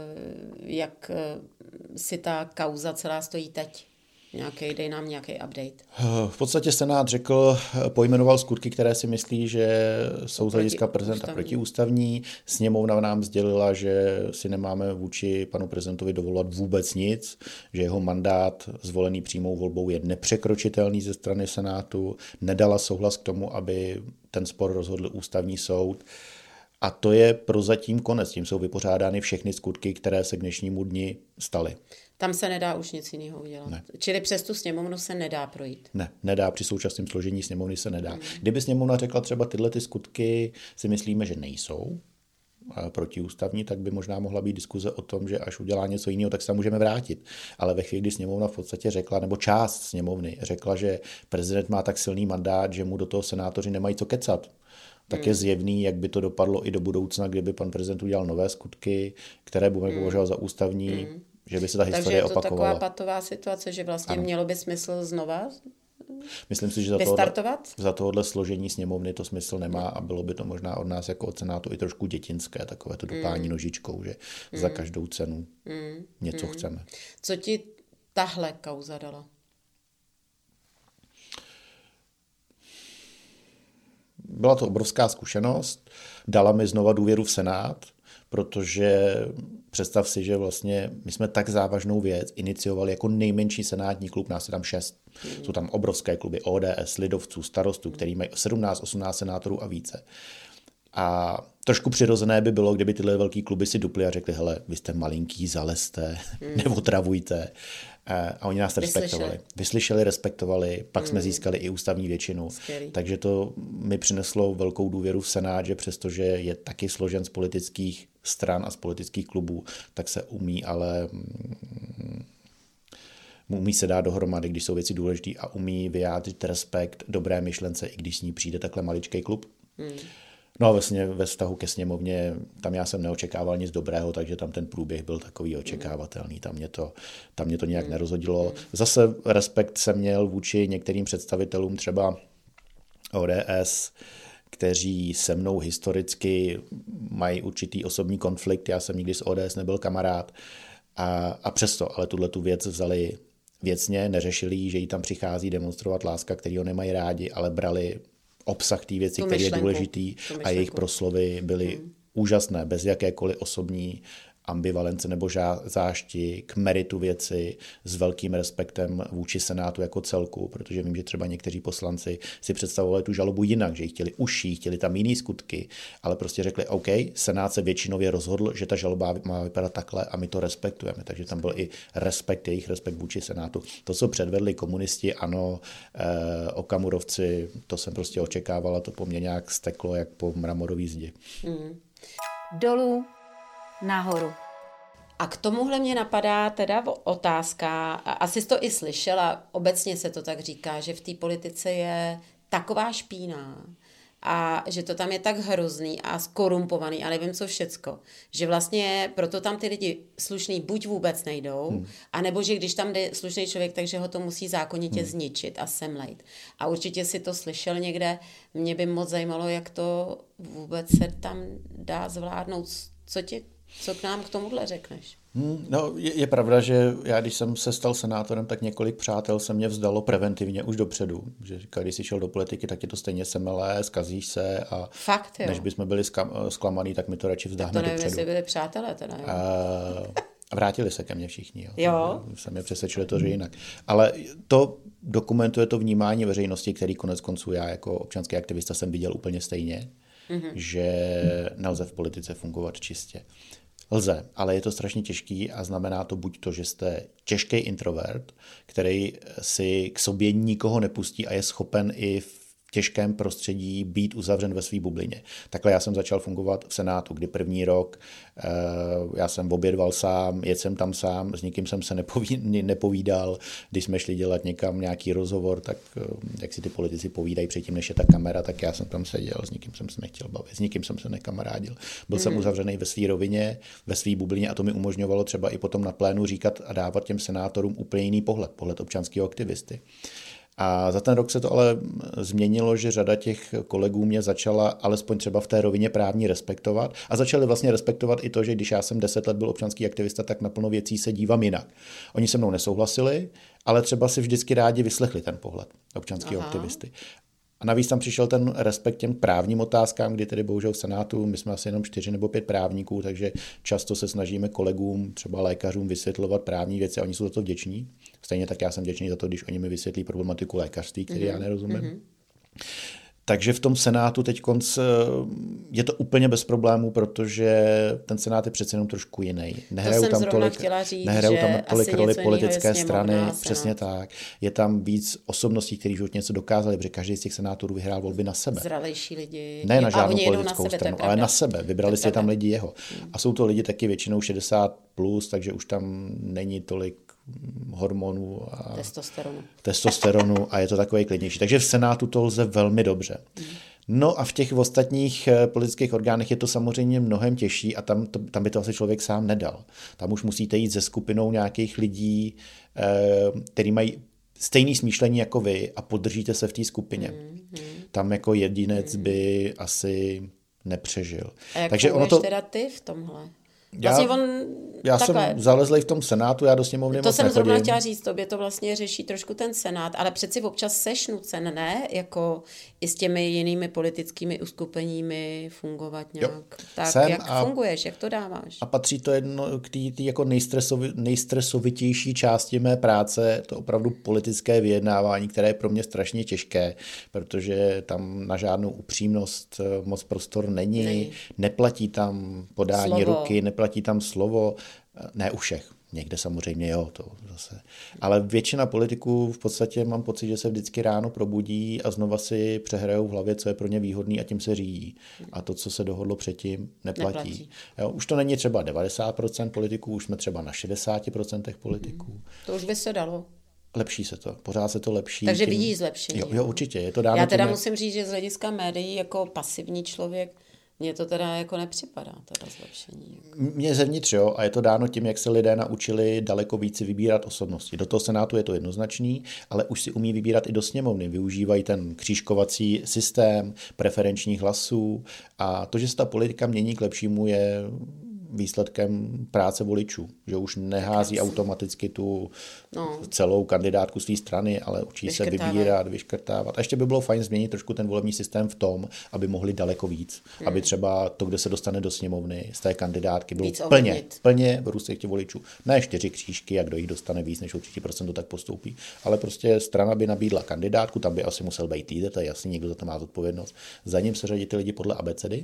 jak si ta kauza celá stojí teď? Nějaký, dej nám nějaký update. V podstatě Senát řekl, pojmenoval skutky, které si myslí, že jsou z hlediska prezidenta protiústavní. Sněmovna nám sdělila, že si nemáme vůči panu prezidentovi dovolovat vůbec nic, že jeho mandát zvolený přímou volbou je nepřekročitelný ze strany Senátu, nedala souhlas k tomu, aby ten spor rozhodl ústavní soud. A to je prozatím konec. Tím jsou vypořádány všechny skutky, které se k dnešnímu dni staly. Tam se nedá už nic jiného udělat. Ne. Čili přes tu sněmovnu se nedá projít. Ne, nedá, při současném složení sněmovny se nedá. Hmm. Kdyby sněmovna řekla třeba tyhle ty skutky si myslíme, že nejsou, protiústavní, tak by možná mohla být diskuze o tom, že až udělá něco jiného, tak se tam můžeme vrátit. Ale ve chvíli, kdy sněmovna v podstatě řekla, nebo část sněmovny řekla, že prezident má tak silný mandát, že mu do toho senátoři nemají co kecat, tak je zjevný, jak by to dopadlo i do budoucna, kdyby pan prezident udělal nové skutky, které budeme mm. považovat za ústavní, mm. že by se ta historie opakovala. Takže je to opakovala. Taková patová situace, že vlastně ano. mělo by smysl znova Myslím si, že za, tohle, za tohohle složení sněmovny to smysl nemá a bylo by to možná od nás jako od Senátu i trošku dětinské, takové to dopání mm. nožičkou, že mm. za každou cenu mm. něco mm. chceme. Co ti tahle kauza dala? Byla to obrovská zkušenost, dala mi znova důvěru v Senát, protože představ si, že vlastně my jsme tak závažnou věc iniciovali jako nejmenší senátní klub, nás je tam šest. Mm. Jsou tam obrovské kluby O D S, lidovců, starostů, který mají sedmnáct osmnáct senátorů a více. A trošku přirozené by bylo, kdyby tyhle velký kluby si dupli a řekli, hele, vy jste malinký, zalezte, mm. neotravujte. A oni nás Vyslyšeli. respektovali. Vyslyšeli, respektovali, pak mm. jsme získali i ústavní většinu. Skvělý. Takže to mi přineslo velkou důvěru v Senát, že přestože je taky složen z politických stran a z politických klubů, tak se umí, ale umí se dát dohromady, když jsou věci důležité a umí vyjádřit respekt dobré myšlence, i když s ní přijde takhle maličkej klub. Mm. No a vlastně ve vztahu ke sněmovně, tam já jsem neočekával nic dobrého, takže tam ten průběh byl takový očekávatelný, tam mě to, tam mě to nějak nerozhodilo. Zase respekt jsem měl vůči některým představitelům, třeba O D S, kteří se mnou historicky mají určitý osobní konflikt, já jsem nikdy s O D S nebyl kamarád a, a přesto, ale tuhle tu věc vzali věcně, neřešili jí, že jí tam přichází demonstrovat láska, který ho nemají rádi, ale brali obsah té věci, který je důležitý a jejich proslovy byly hmm. úžasné, bez jakékoliv osobní ambivalence nebo zášti k meritu věci, s velkým respektem vůči Senátu jako celku, protože vím, že třeba někteří poslanci si představovali tu žalobu jinak, že ji chtěli užší, chtěli tam jiný skutky, ale prostě řekli, OK, Senát se většinově rozhodl, že ta žaloba má vypadat takhle a my to respektujeme, takže tam byl i respekt, jejich respekt vůči Senátu. To, co předvedli komunisti, ano, eh, Okamurovci, to jsem prostě očekávala, to po mně nějak steklo, jak po mramorový zdi. Hmm. Dolů nahoru. A k tomuhle mě napadá teda otázka, a asi jsi to i slyšela, obecně se to tak říká, že v té politice je taková špína a že to tam je tak hrozný a skorumpovaný a nevím co všecko, že vlastně proto tam ty lidi slušný buď vůbec nejdou, hmm. anebo že když tam jde slušný člověk, takže ho to musí zákonitě hmm. zničit a semlejt. A určitě si to slyšel někde, mě by moc zajímalo, jak to vůbec se tam dá zvládnout. Co ti Co k nám k tomuhle řekneš? Hmm, no, je, je pravda, že já, když jsem se stal senátorem, tak několik přátel se mě vzdalo preventivně už dopředu. Že říkali, když jsi šel do politiky, tak je to stejně semelé, zkazíš se a Fakt, jo. než bychom byli skam, zklamaný, tak mi to radši vzdáme dopředu. To nevím, jestli byli přátelé teda. Jo. A vrátili se ke mně všichni. Jo. jo. Jsem je přesvědčili to, že jinak. Ale to dokumentuje to vnímání veřejnosti, který konec konců já jako občanský aktivista jsem viděl úplně stejně, mm-hmm. že nelze v politice fungovat čistě. Lze, ale je to strašně těžký a znamená to buď to, že jste těžký introvert, který si k sobě nikoho nepustí a je schopen i v těžkém prostředí být uzavřen ve své bublině. Takhle já jsem začal fungovat v Senátu, kdy první rok já jsem obědval sám, jedl jsem tam sám, s nikým jsem se nepoví, nepovídal. Když jsme šli dělat někam nějaký rozhovor, tak jak si ty politici povídají předtím, než je ta kamera, tak já jsem tam seděl, s nikým jsem se nechtěl bavit, s nikým jsem se nekamarádil. Byl mm. jsem uzavřený ve své rovině, ve své bublině a to mi umožňovalo třeba i potom na plénu říkat a dávat těm senátorům úplně jiný pohled, pohled občanského aktivisty. A za ten rok se to ale změnilo, že řada těch kolegů mě začala alespoň třeba v té rovině právní respektovat a začali vlastně respektovat i to, že když já jsem deset let byl občanský aktivista, tak na plno věcí se dívám jinak. Oni se mnou nesouhlasili, ale třeba si vždycky rádi vyslechli ten pohled občanského aktivisty. A navíc tam přišel ten respekt těm právním otázkám, kdy tedy bohužel v Senátu my jsme asi jenom čtyři nebo pět právníků, takže často se snažíme kolegům, třeba lékařům, vysvětlovat právní věci a oni jsou za to vděční. Stejně tak já jsem vděčný za to, když oni mi vysvětlí problematiku lékařství, který mm-hmm. já nerozumím. Mm-hmm. Takže v tom Senátu teď konc je to úplně bez problémů, protože ten Senát je přece jenom trošku jiný. Nehrajou to tam tolik, říct, nehrajou tam tolik roli politické strany, přesně tak. Je tam víc osobností, kteří už něco dokázali, protože každý z těch senátorů vyhrál volby na sebe. Zralejší lidi. Ne na žádnou politickou na sebe, stranu, ale na sebe. Vybrali si tam lidi jeho. Hmm. A jsou to lidi taky většinou šedesát plus, takže už tam není tolik hormonů a testosteronu. testosteronu a je to takový klidnější. Takže v Senátu to lze velmi dobře. Mm. No a v těch ostatních politických orgánech je to samozřejmě mnohem těžší a tam, to, tam by to asi člověk sám nedal. Tam už musíte jít se skupinou nějakých lidí, který mají stejné smýšlení jako vy a podržíte se v té skupině. Mm. Tam jako jedinec mm. by asi nepřežil. A jak Takže ono to teda ty v tomhle? Vlastně já on, já takhle, jsem zalezlej v tom Senátu, já do sněmovny to moc jsem nechodím. zrovna chtěla říct, tobě to vlastně řeší trošku ten Senát, ale přeci občas seš nucen, ne? Jako i s těmi jinými politickými uskupeními fungovat nějak. Jo, tak jak a, funguješ, jak to dáváš? A patří to jedno k té jako nejstresovi, nejstresovitější části mé práce, to opravdu politické vyjednávání, které je pro mě strašně těžké, protože tam na žádnou upřímnost moc prostor není, není. Neplatí tam podání Slovo. ruky, neplatí tam slovo, ne u všech, někde samozřejmě jo, to zase. Ale většina politiků v podstatě mám pocit, že se vždycky ráno probudí a znova si přehrajou v hlavě, co je pro ně výhodný a tím se řídí. A to, co se dohodlo předtím, neplatí. neplatí. Jo, už to není třeba devadesát procent politiků, už jsme třeba na šedesát procent politiků. Hmm. To už by se dalo. Lepší se to, pořád se to lepší. Takže tím... vidíš zlepšení. Jo, jo, určitě. Je to dáno Já teda tím, musím říct, že z hlediska médií jako pasivní člověk mně to teda jako nepřipadá, teda zlepšení. Mně zevnitř, jo, a je to dáno tím, jak se lidé naučili daleko víc vybírat osobnosti. Do toho Senátu je to jednoznačný, ale už si umí vybírat i do sněmovny. Využívají ten křížkovací systém preferenčních hlasů a to, že se ta politika mění k lepšímu, je výsledkem práce voličů, že už nehází automaticky tu no. celou kandidátku své strany, ale učí se vybírat, vyškrtávat. A ještě by bylo fajn změnit trošku ten volební systém v tom, aby mohli daleko víc. Hmm. Aby třeba to, kde se dostane do sněmovny z té kandidátky, bylo víc plně, ovlivnit. plně v růstech těch voličů. Ne čtyři křížky, a kdo jich dostane víc než určitě procent, tak postoupí. Ale prostě strana by nabídla kandidátku, tam by asi musel být lídr, to je jasný, někdo za to má zodpovědnost. Za ním se řadí ty lidi podle abecedy.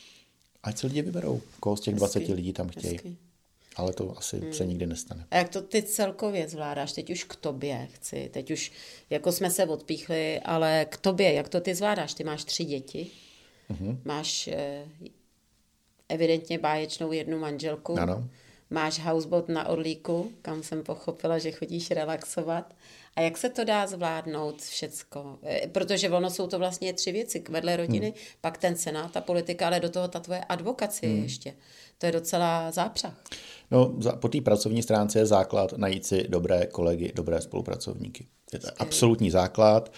Ať se lidi vyberou, koho z těch dvaceti lidí tam chtějí. Hezky. Ale to asi hmm. se nikdy nestane. A jak to ty celkově zvládáš? Teď už k tobě chci. Teď už, jako jsme se odpíchli, ale k tobě, jak to ty zvládáš? Ty máš tři děti, uh-huh. máš eh, evidentně báječnou jednu manželku, ano. máš houseboat na Orlíku, kam jsem pochopila, že chodíš relaxovat. A jak se to dá zvládnout všecko? Protože ono jsou to vlastně tři věci. Vedle rodiny, hmm. pak ten Senát, ta politika, ale do toho ta tvoje advokacie hmm. ještě. To je docela zápřah. No, po té pracovní stránce je základ najít si dobré kolegy, dobré spolupracovníky. Je to absolutní základ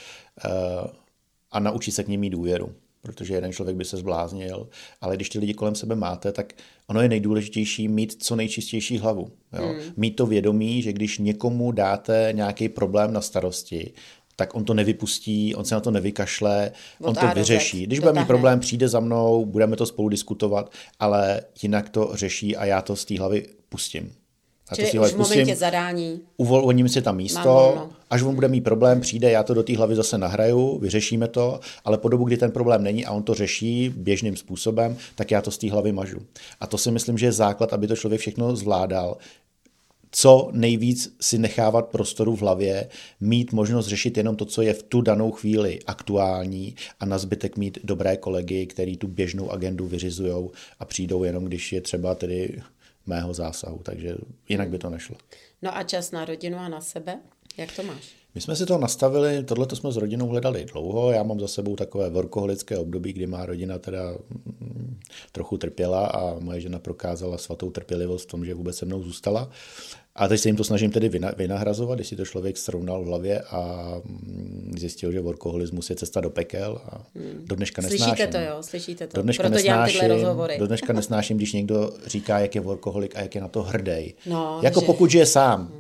a naučit se k nim mít důvěru. Protože jeden člověk by se zbláznil, ale když ty lidi kolem sebe máte, tak ono je nejdůležitější mít co nejčistější hlavu. Jo? Hmm. Mít to vědomí, že když někomu dáte nějaký problém na starosti, tak on to nevypustí, on se na to nevykašle, Od on to vyřeší. Když bude mít problém, přijde za mnou, budeme to spolu diskutovat, ale jinak to řeší a já to z té hlavy pustím. A Čili to už v momentě zadání. Uvolním si tam místo, Mám, no. až on bude mít problém, přijde, já to do té hlavy zase nahraju, vyřešíme to, ale po dobu, kdy ten problém není a on to řeší běžným způsobem, tak já to z té hlavy mažu. A to si myslím, že je základ, aby to člověk všechno zvládal. Co nejvíc si nechávat prostoru v hlavě, mít možnost řešit jenom to, co je v tu danou chvíli aktuální a na zbytek mít dobré kolegy, který tu běžnou agendu vyřizujou a přijdou jenom, když je třeba tedy mého zásahu, takže jinak by to nešlo. No a čas na rodinu a na sebe? Jak to máš? My jsme si to nastavili, tohleto jsme s rodinou hledali dlouho, já mám za sebou takové workoholické období, kdy má rodina teda mm, trochu trpěla a moje žena prokázala svatou trpělivost v tom, že vůbec se mnou zůstala. A teď se jim to snažím tedy vynahrazovat, když si to člověk srovnal v hlavě a zjistil, že workoholismus je cesta do pekel a do dneška nesnáším. Slyšíte to, jo? Slyšíte to. Do dneška Proto dělám tyhle rozhovory. Do dneška nesnáším, když někdo říká, jak je workoholik a jak je na to hrdej. No, jako že... pokud žije sám.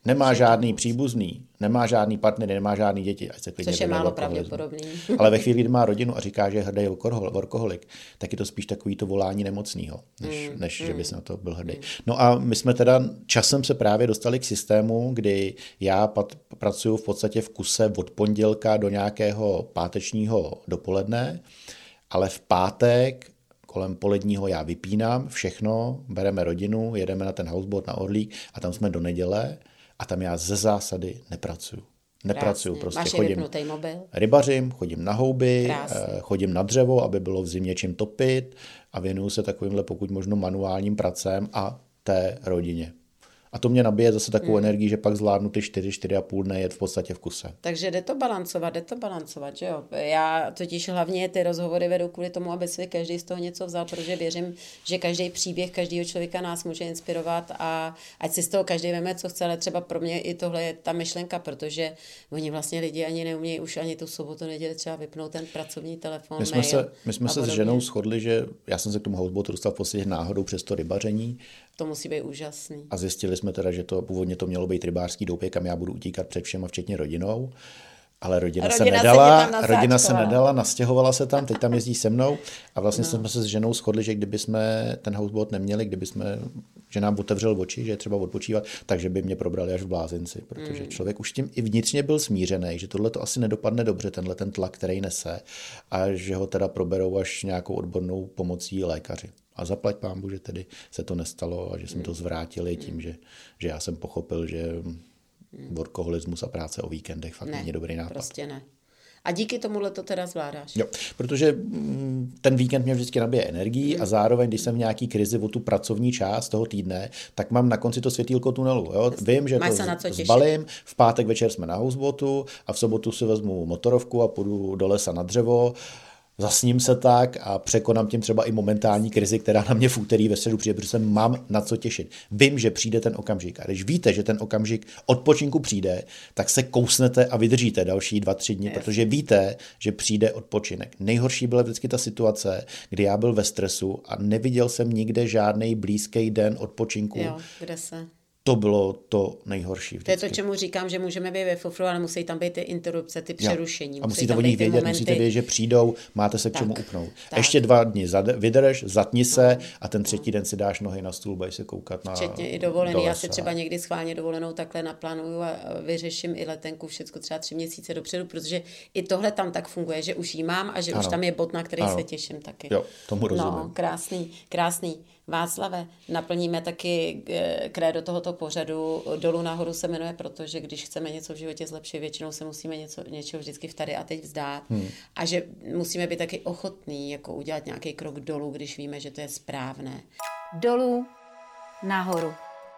Nemá žádný příbuzný, nemá žádný partner, nemá žádný děti. Ať se klidně Což je málo pravděpodobný. Ale ve chvíli, kdy má rodinu a říká, že je hrdý workoholik, tak je to spíš takový to volání nemocného, než, mm, než mm. že bys na to byl hrdý. Mm. No a my jsme teda časem se právě dostali k systému, kdy já pat, pracuji v podstatě v kuse od pondělka do nějakého pátečního dopoledne, ale v pátek kolem poledního já vypínám všechno, bereme rodinu, jedeme na ten houseboat na Orlík a tam jsme do neděle a tam já ze zásady nepracuju. Nepracuju, Krásně. prostě Máš chodím, vypnutý mobil? Rybařím, chodím na houby, Krásně. chodím na dřevo, aby bylo v zimě čím topit a věnuju se takovýmhle pokud možno manuálním pracem a té rodině. A to mě nabije zase takovou hmm. energii, že pak zvládnu ty čtyři, čtyři a půl dne jet v podstatě v kuse. Takže jde to balancovat, jde to balancovat, že jo? Já totiž hlavně ty rozhovory vedu kvůli tomu, aby si každý z toho něco vzal, protože věřím, že každý příběh každého člověka nás může inspirovat a ať si z toho každý veme, co chce, ale třeba pro mě i tohle je ta myšlenka, protože oni vlastně lidi ani neumějí už ani tu sobotu, neděli třeba vypnout ten pracovní telefon, My jsme mail se, my jsme se s podobně. ženou shodli, že já jsem se k tomu houseboatu dostal v podstatě náhodou přes to rybaření. To musí být úžasný. A zjistili jsme teda, že to původně to mělo být rybářský doupě, kam já budu utíkat před všema, včetně rodinou. Ale rodina, rodina se nedala, se rodina se nedala, nastěhovala se tam, teď tam jezdí se mnou a vlastně no. jsme se s ženou shodli, že kdyby jsme ten houseboat neměli, kdyby jsme, že nám otevřel oči, že je třeba odpočívat, takže by mě probrali až v blázinci, protože mm. člověk už tím i vnitřně byl smířený, že tohle to asi nedopadne dobře, tenhle ten tlak, který nese a že ho teda proberou až nějakou odbornou pomocí lékaři. A zaplať pánbu, že tedy se to nestalo a že jsme to zvrátili tím, že, že já jsem pochopil, že workoholismus a práce o víkendech fakt není dobrý nápad. Prostě ne. A díky tomuhle to teda zvládáš. Jo, protože ten víkend mě vždycky nabije energii mm. a zároveň, když jsem v nějaký krizi o tu pracovní část toho týdne, tak mám na konci to světýlko tunelu. Jo? Vím, že Máš to zbalím, v pátek večer jsme na houseboatu a v sobotu si vezmu motorovku a půjdu do lesa na dřevo, zasním se tak a překonám tím třeba i momentální krizi, která na mě v úterý ve středu přijde, protože se mám na co těšit. Vím, že přijde ten okamžik. A když víte, že ten okamžik odpočinku přijde, tak se kousnete a vydržíte další dva, tři dny, yes. protože víte, že přijde odpočinek. Nejhorší byla vždycky ta situace, kdy já byl ve stresu a neviděl jsem nikde žádný blízký den odpočinku. Jo, kde se... To bylo to nejhorší vždycky. To je to, čemu říkám, že můžeme být ve fofru, ale musí tam být ty interrupce, ty přerušení. A musíte o nich vědět, momenty... musíte vědět, že přijdou, máte se k tak, čemu upnout. Tak. Ještě dva dny vydrž, zatni se no, a ten třetí no. den si dáš nohy na stůl, budeš se koukat na Včetně i dovolený. Já si třeba někdy schválně dovolenou takhle naplánuju a vyřeším i letenku všechno třeba tři měsíce dopředu, protože i tohle tam tak funguje, že už jí mám a že ano. už tam je bod, na který ano. se těším taky. Jo, tomu rozumím. No, krásný, krásný. Václave, naplníme taky krédo tohoto pořadu. Dolů nahoru se jmenuje, protože když chceme něco v životě zlepšit, většinou se musíme něco, něčeho vždycky v tady a teď vzdát. Hmm. A že musíme být taky ochotní jako udělat nějaký krok dolů, když víme, že to je správné. Dolů nahoru.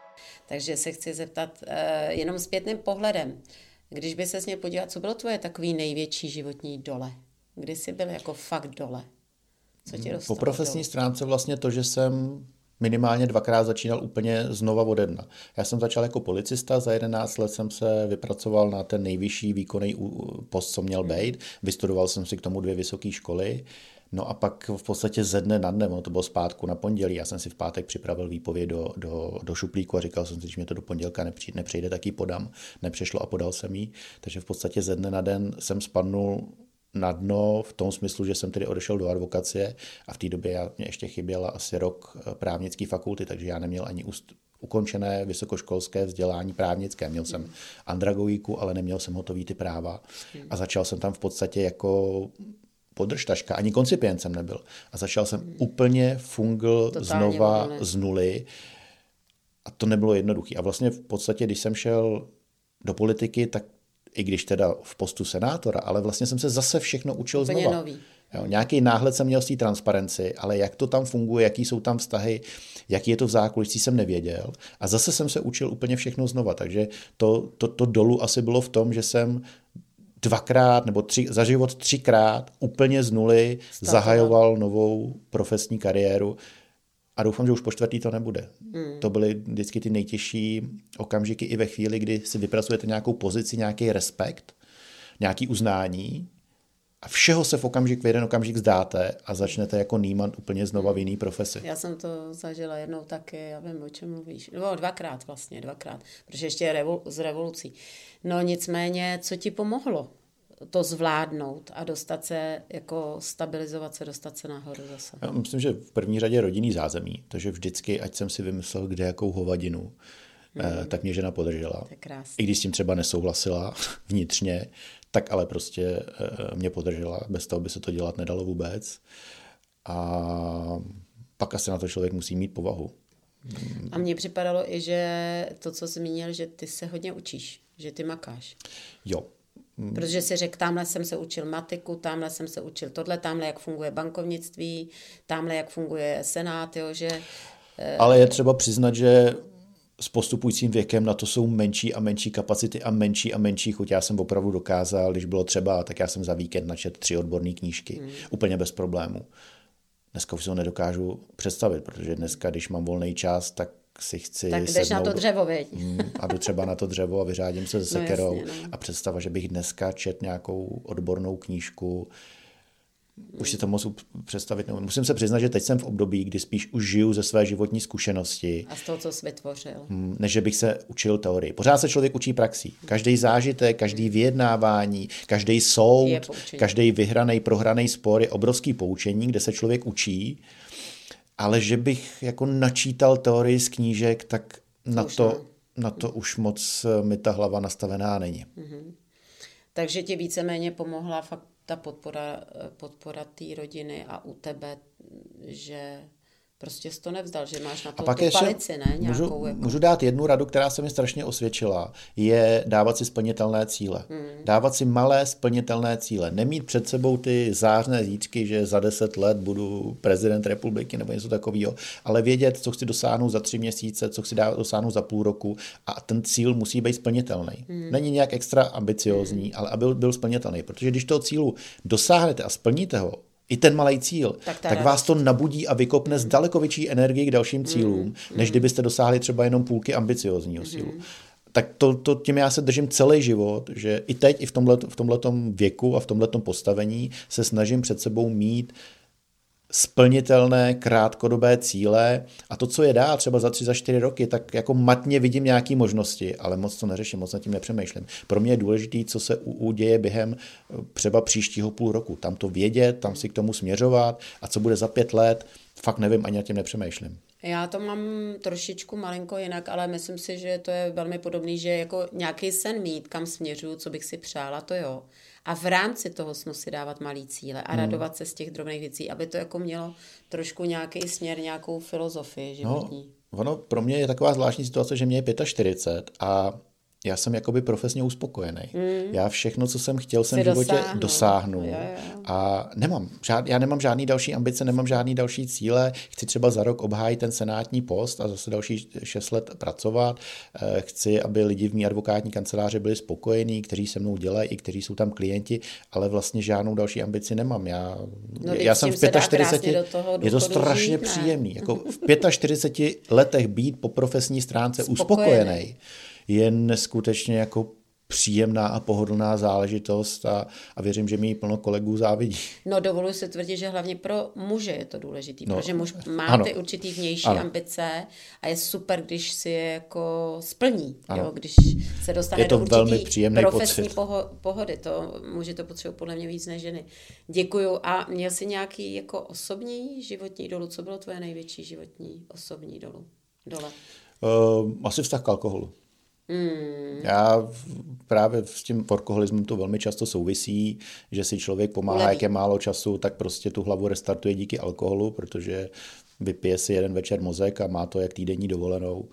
Takže se chci zeptat uh, jenom zpětným pohledem. Když by se měl podívat, co bylo tvoje takový největší životní dole? Kdy jsi byl jako fakt dole? Co tě dostalo? Po profesní stránce vlastně to, že jsem minimálně dvakrát začínal úplně znova ode dna. Já jsem začal jako policista, za jedenáct let jsem se vypracoval na ten nejvyšší výkonný post, co měl být. Vystudoval jsem si k tomu dvě vysoké školy. No a pak v podstatě ze dne na den, to bylo zpátku na pondělí, já jsem si v pátek připravil výpověď do, do, do šuplíku a říkal jsem si, když mě to do pondělka nepřijde, nepřejde, tak ji podám. Nepřešlo a podal jsem ji. Takže v podstatě ze dne na den jsem spadnul na dno v tom smyslu, že jsem tedy odešel do advokacie a v té době já, mě ještě chyběla asi rok právnické fakulty, takže já neměl ani úst, ukončené vysokoškolské vzdělání právnické. Měl jsem andragogiku, ale neměl jsem hotový ty práva a začal jsem tam v podstatě jako podržtaška, ani koncipient jsem nebyl. A začal jsem hmm. úplně fungl Totálně znova volné. z nuly a to nebylo jednoduché. A vlastně v podstatě, když jsem šel do politiky, tak i když teda v postu senátora, ale vlastně jsem se zase všechno učil úplně znova. Nový. Jo, nějaký náhled jsem měl z té transparenci, ale jak to tam funguje, jaký jsou tam vztahy, jaký je to v zákulisí, jsem nevěděl. A zase jsem se učil úplně všechno znova. Takže to, to, to dolů asi bylo v tom, že jsem dvakrát nebo tři, za život třikrát úplně z nuly Statovat. zahajoval novou profesní kariéru. A doufám, že už po čtvrtý to nebude. Hmm. To byly vždycky ty nejtěžší okamžiky i ve chvíli, kdy si vypracujete nějakou pozici, nějaký respekt, nějaký uznání A všeho se v okamžik, v jeden okamžik zdáte a začnete jako nímat úplně znova v jiný profesi. Já jsem to zažila jednou taky, já vím, o čem mluvíš. No, dvakrát vlastně, dvakrát, protože ještě je revol, z revolucí. No nicméně, co ti pomohlo to zvládnout a dostat se, jako stabilizovat se, dostat se nahoru zase? Já myslím, že v první řadě rodinný zázemí, takže vždycky, ať jsem si vymyslel, kde jakou hovadinu, hmm. tak mě žena podržela. I když s tím třeba nesouhlasila vnitřně, tak ale prostě mě podržela, bez toho by se to dělat nedalo vůbec. A pak asi na to člověk musí mít povahu. A mně připadalo i, že to, co zmínil, že ty se hodně učíš, že ty makáš. Jo. Protože si řekl, tamhle jsem se učil matiku, tamhle jsem se učil tohle, tamhle jak funguje bankovnictví, tamhle jak funguje senát, jo, že... Ale je třeba přiznat, že s postupujícím věkem na to jsou menší a menší kapacity a menší a menší chuť. Já jsem opravdu dokázal, když bylo třeba, tak já jsem za víkend načet tři odborné knížky. Hmm. Úplně bez problému. Dneska už se ho nedokážu představit, protože dneska, když mám volný čas, tak si chci tak jdeš na to dřevo, věď. A jdu třeba na to dřevo a vyřádím se se sekerou. No jasně, no. A představa, že bych dneska čet nějakou odbornou knížku, už si to moc představit nemůžu. Musím se přiznat, že teď jsem v období, kdy spíš už žiju ze své životní zkušenosti. A z toho, co jsi vytvořil. Než že bych se učil teorii. Pořád se člověk učí praxí. Každý zážitek, každý vyjednávání, každý soud, každý vyhraný, prohraný spor je obrovský poučení, kde se člověk učí. Ale že bych jako načítal teorii z knížek, tak na to, na to už moc mi ta hlava nastavená není. Mm-hmm. Takže ti víceméně pomohla fakt ta podpora, podpora té rodiny a u tebe, že prostě jsi to nevzdal, že máš na to tu palici, ne? Můžu, Nějakou, jako... můžu dát jednu radu, která se mi strašně osvědčila, je dávat si splnitelné cíle. Hmm. Dávat si malé splnitelné cíle. Nemít před sebou ty zářné zítřky, že za deset let budu prezident republiky nebo něco takového, ale vědět, co chci dosáhnout za tři měsíce, co chci dosáhnout za půl roku a ten cíl musí být splnitelný. Hmm. Není nějak extra ambiciózní, hmm. ale aby byl, byl splnitelný, protože když toho cílu dosáhnete a splníte ho, i ten malý cíl, tak, tak vás to nabudí a vykopne z daleko větší energii k dalším cílům, mm, než mm. kdybyste dosáhli třeba jenom půlky ambiciózního cílu. Mm. Tak to, to tím já se držím celý život, že i teď, i v tomhle, v tomhletom věku a v tomhletom postavení se snažím před sebou mít splnitelné krátkodobé cíle a to, co je dál třeba za tři, za čtyři roky, tak jako matně vidím nějaké možnosti, ale moc to neřeším, moc nad tím nepřemýšlím. Pro mě je důležité, co se uděje během třeba příštího půl roku. Tam to vědět, tam si k tomu směřovat a co bude za pět let, fakt nevím, ani nad tím nepřemýšlím. Já to mám trošičku malinko jinak, ale myslím si, že to je velmi podobný, že jako nějaký sen mít, kam směřuju, co bych si přála, to jo. A v rámci toho snu si dávat malý cíle a radovat se z těch drobných věcí, aby to jako mělo trošku nějaký směr, nějakou filozofii životní. No, ono pro mě je taková zvláštní situace, že mě je čtyřicet pět a já jsem jakoby profesně uspokojený. Mm. Já všechno, co jsem chtěl, jsem v životě dosáhnu. dosáhnul. Jo, jo. A nemám, žád, já nemám žádný další ambice, nemám žádný další cíle. Chci třeba za rok obhájit ten senátní post a zase další šest let pracovat. Chci, aby lidi v mý advokátní kanceláři byli spokojení, kteří se mnou dělají, i kteří jsou tam klienti, ale vlastně žádnou další ambici nemám. Já, no, já jsem v čtyřiceti pěti, je to strašně žít, příjemný. Jako v čtyřiceti pěti letech být po profesní stránce uspokojený je neskutečně jako příjemná a pohodlná záležitost a, a věřím, že mi ji plno kolegů závidí. No dovoluji se tvrdit, že hlavně pro muže je to důležitý, no, protože muž má ano, ty určitý vnější ano. ambice a je super, když si je jako splní, jo, když se dostane je to do určitý profesní pocit. pohody. To muži to potřebují podle mě víc než ženy. Děkuju. A měl jsi nějaký jako osobní životní dolu? Co bylo tvoje největší životní osobní dolu? Dole? Uh, asi vztah k alkoholu. Hmm. Já právě s tím alkoholismem to velmi často souvisí, že si člověk pomáhá, Uleví. jak je málo času, tak prostě tu hlavu restartuje díky alkoholu, protože vypije si jeden večer mozek a má to jak týdenní dovolenou.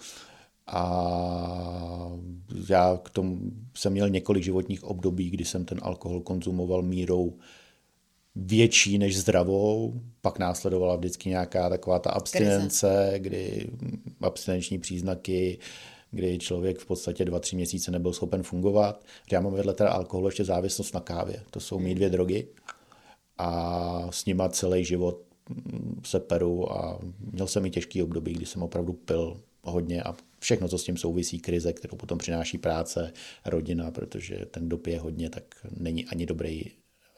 A já k tomu jsem měl několik životních období, kdy jsem ten alkohol konzumoval mírou větší než zdravou, pak následovala vždycky nějaká taková ta abstinence, Krize. kdy abstinenční příznaky, kdy člověk v podstatě dva, tři měsíce nebyl schopen fungovat. Já mám vedle teda alkoholu ještě závislost na kávě. To jsou mý dvě drogy a s nima celý život se peru a měl jsem i těžký období, kdy jsem opravdu pil hodně a všechno, co s tím souvisí, krize, kterou potom přináší práce, rodina, protože ten kdo pije hodně, tak není ani dobrý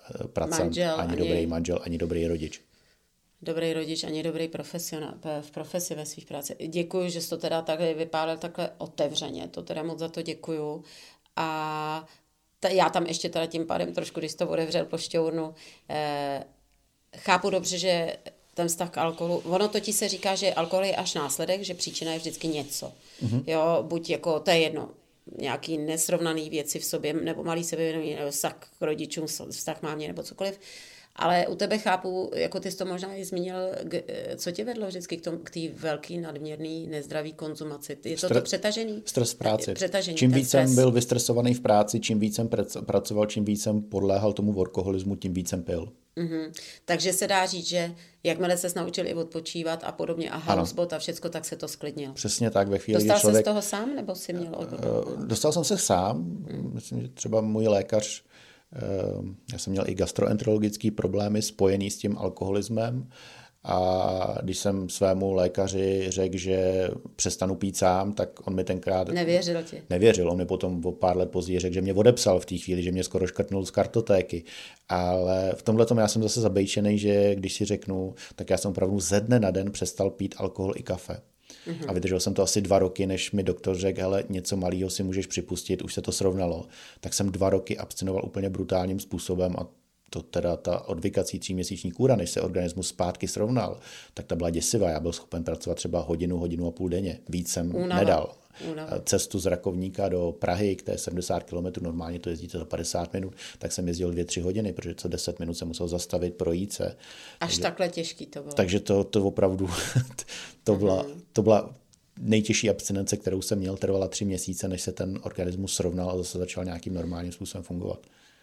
pracant, manžel, ani, ani dobrý manžel, ani dobrý rodič. Dobrý rodič, ani dobrý profesionál v profesi ve svých práci. Děkuju, že jsi to teda takhle vypálil takhle otevřeně, to teda moc za to děkuju. A ta, já tam ještě teda tím pádem trošku, když to otevřel pošťournu, eh, chápu dobře, že ten vztah k alkoholu, ono totiž se říká, že alkohol je až následek, že příčina je vždycky něco. Mm-hmm. Jo, buď jako, to je jedno, nějaký nesrovnaný věci v sobě, nebo malý sebevědomí, nebo vztah k rodičům, vztah mámě, nebo cokoliv. Ale u tebe chápu, jako ty jsi to možná i zmínil, co tě vedlo vždycky k té velký, nadměrný, nezdravý konzumaci? Je to Stre- to přetažený? Stres v práci. Přetažený, čím víc stres. jsem byl vystresovaný v práci, čím víc jsem pracoval, čím víc jsem podléhal tomu workoholismu, tím víc jsem pil. Mm-hmm. Takže se dá říct, že jakmile ses naučil i odpočívat a podobně a housebot a všecko, tak se to sklidnil. Přesně tak. Ve chvíli, Dostal kdy člověk... jsi z toho sám, nebo jsi měl... Od... Dostal jsem se sám. Mm. Myslím, že třeba můj lékař, já jsem měl i gastroenterologické problémy spojený s tím alkoholismem a když jsem svému lékaři řekl, že přestanu pít sám, tak on mi tenkrát... Nevěřil ti. Nevěřil. On mi potom o pár let později řekl, že mě odepsal v té chvíli, že mě skoro škrtnul z kartotéky. Ale v tomhletom já jsem zase zabejčený, že když si řeknu, tak já jsem opravdu ze dne na den přestal pít alkohol i kafe. Mm-hmm. A vydržel jsem to asi dva roky, než mi doktor řekl, hele, něco malého si můžeš připustit, už se to srovnalo. Tak jsem dva roky abstinoval úplně brutálním způsobem a to teda ta odvykací tříměsíční kůra, než se organismus zpátky srovnal, tak ta byla děsivá. Já byl schopen pracovat třeba hodinu, hodinu a půl denně. Víc jsem Unava. nedal. Unava. Cestu z Rakovníka do Prahy, které je sedmdesát kilometrů, normálně to jezdíte za padesát minut, tak jsem jezdil dvě, tři hodiny, protože co deset minut jsem musel zastavit, projít se. Až takže, takhle těžký to bylo. Takže to, to opravdu, to byla, to byla nejtěžší abstinence, kterou jsem měl, trvala tři měsíce, než se ten organismus srovnal a zase začal nějakým normálním způsobem fungovat.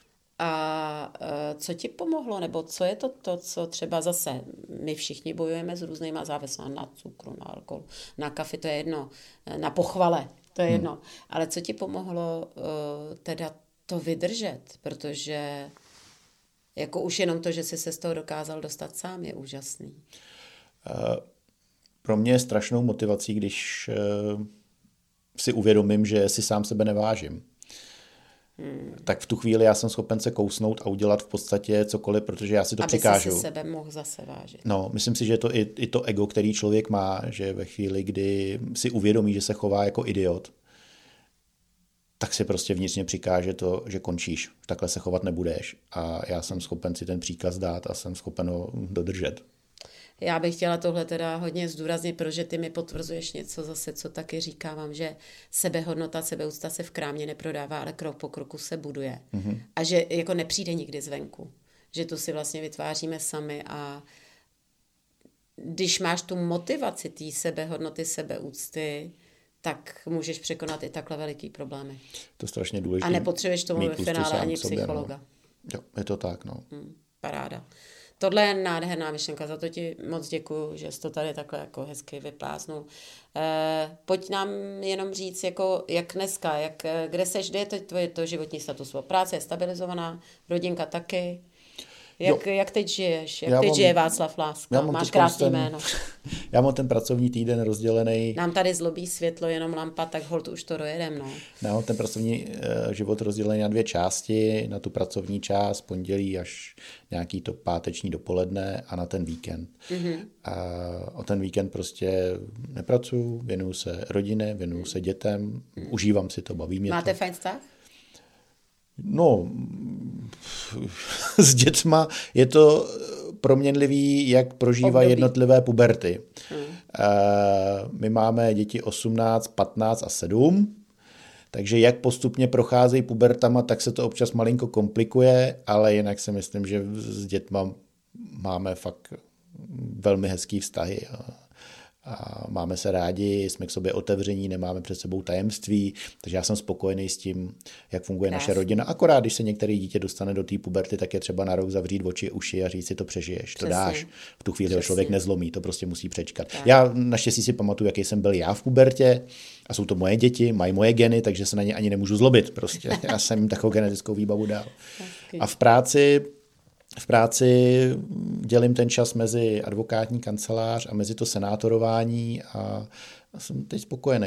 A co ti pomohlo, nebo co je to, to, co třeba zase my všichni bojujeme s různýma závislostmi na cukru, na alkohol, na kafe, to je jedno, na pochvale, to je jedno. Hmm. Ale co ti pomohlo teda to vydržet, protože jako už jenom to, že jsi se z toho dokázal dostat sám, je úžasný. Uh, pro mě je strašnou motivací, když uh, si uvědomím, že si sám sebe nevážím. Hmm. Tak v tu chvíli já jsem schopen se kousnout a udělat v podstatě cokoliv, protože já si to aby přikážu. Aby si sebe mohl zase vážit. No, myslím si, že je to i, i to ego, který člověk má, že ve chvíli, kdy si uvědomí, že se chová jako idiot, tak si prostě vnitřně přikáže to, že končíš. Takhle se chovat nebudeš. A já jsem schopen si ten příkaz dát a jsem schopen ho dodržet. Já bych chtěla tohle teda hodně zdůraznit, protože ty mi potvrzuješ něco zase, co taky říkávám, že sebehodnota, sebeúcta se v krámě neprodává, ale krok po kroku se buduje. Mm-hmm. A že jako nepřijde nikdy zvenku. Že to si vlastně vytváříme sami a když máš tu motivaci té sebehodnoty, sebeúcty, tak můžeš překonat i takhle veliký problémy. To je strašně důležité. A nepotřebuješ tomu ve finále ani sobě, psychologa. No. Jo, je to tak, no. Hmm, paráda. Tohle je nádherná myšlenka, za to ti moc děkuju, že jsi to tady takhle jako hezky vypláznul. Eh, pojď nám jenom říct, jako, jak dneska, jak, kde seš, kde je to tvoje to životní status? Práce je stabilizovaná, rodinka taky. Jak, jak teď žiješ? Jak já teď mám, žije Václav Láska? Máš krásný jméno. Já mám ten pracovní týden rozdělený. Nám tady zlobí světlo, jenom lampa, tak holt už to dojedem, no. Já mám ten pracovní uh, život rozdělený na dvě části. Na tu pracovní část pondělí až nějaký to páteční dopoledne a na ten víkend. Mm-hmm. A o ten víkend prostě nepracuju, věnuju se rodině, věnuju se dětem, mm. užívám si to, baví mě. Máte to. fajn vztah? No, s dětma je to proměnlivý, jak prožívají jednotlivé puberty. Hmm. My máme děti osmnáct, patnáct a sedm, takže jak postupně procházejí pubertama, tak se to občas malinko komplikuje, ale jinak si myslím, že s dětma máme fakt velmi hezký vztahy. A máme se rádi, jsme k sobě otevření, nemáme před sebou tajemství, takže já jsem spokojený s tím, jak funguje Krás. naše rodina. Akorát, když se některé dítě dostane do té puberty, tak je třeba na rok zavřít oči, uši a říct si, to přežiješ, Přesně. to dáš. V tu chvíli ho člověk nezlomí, to prostě musí přečkat. Tak. Já naštěstí si pamatuju, jaký jsem byl já v pubertě a jsou to moje děti, mají moje geny, takže se na ně ani nemůžu zlobit. Prostě. Já jsem jim takovou genetickou výbavu dal. A v práci V práci dělím ten čas mezi advokátní kancelář a mezi to senátorování a jsem teď spokojený.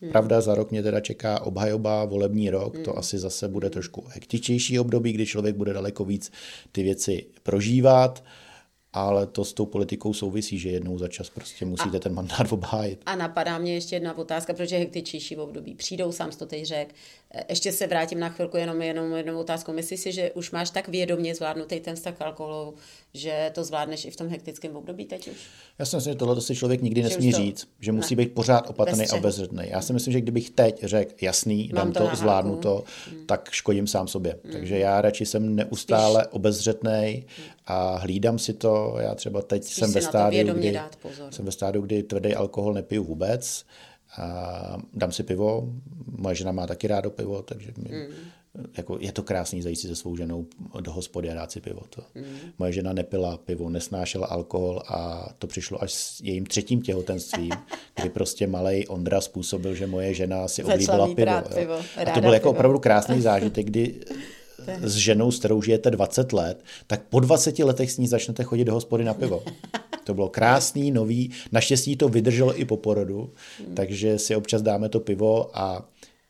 Hmm. Pravda, za rok mě teda čeká obhajoba, volební rok, hmm. to asi zase bude trošku hektičtější období, kdy člověk bude daleko víc ty věci prožívat, ale to s tou politikou souvisí, že jednou za čas prostě musíte a, ten mandát obhájit. A napadá mě ještě jedna otázka, protože hektičtější období přijdou, sám jsi to teď řekl. Ještě se vrátím na chvilku jenom, jenom jednou otázkou. Myslíš si, že už máš tak vědomě zvládnutý ten vztah k alkoholu, že to zvládneš i v tom hektickém období teď už? Já si myslím, že tohle si člověk nikdy že nesmí to... říct, že musí ne. být pořád opatrný a obezřetný. Já si myslím, že kdybych teď řekl jasný, dám to, to zvládnu to, hmm. tak škodím sám sobě. Hmm. Takže já radši jsem neustále Spíš. obezřetnej a hlídám si to. Já třeba teď jsem ve, stádiu, kdy, jsem ve stádiu, kdy tvrdý alkohol nepiju vůbec. A dám si pivo, moje žena má taky rádo pivo, takže mi, mm. jako, je to krásný zajít si se svou ženou do hospody a dát si pivo. To. Mm. Moje žena nepila pivo, nesnášela alkohol a to přišlo až s jejím třetím těhotenstvím, kdy prostě malej Ondra způsobil, že moje žena si oblíbila pivo. pivo. A to byl jako pivo. Opravdu krásný zážitek, kdy s ženou, s kterou žijete dvacet let, tak po dvaceti letech s ní začnete chodit do hospody na pivo. To bylo krásný, nový, naštěstí to vydrželo i po porodu, hmm. takže si občas dáme to pivo a,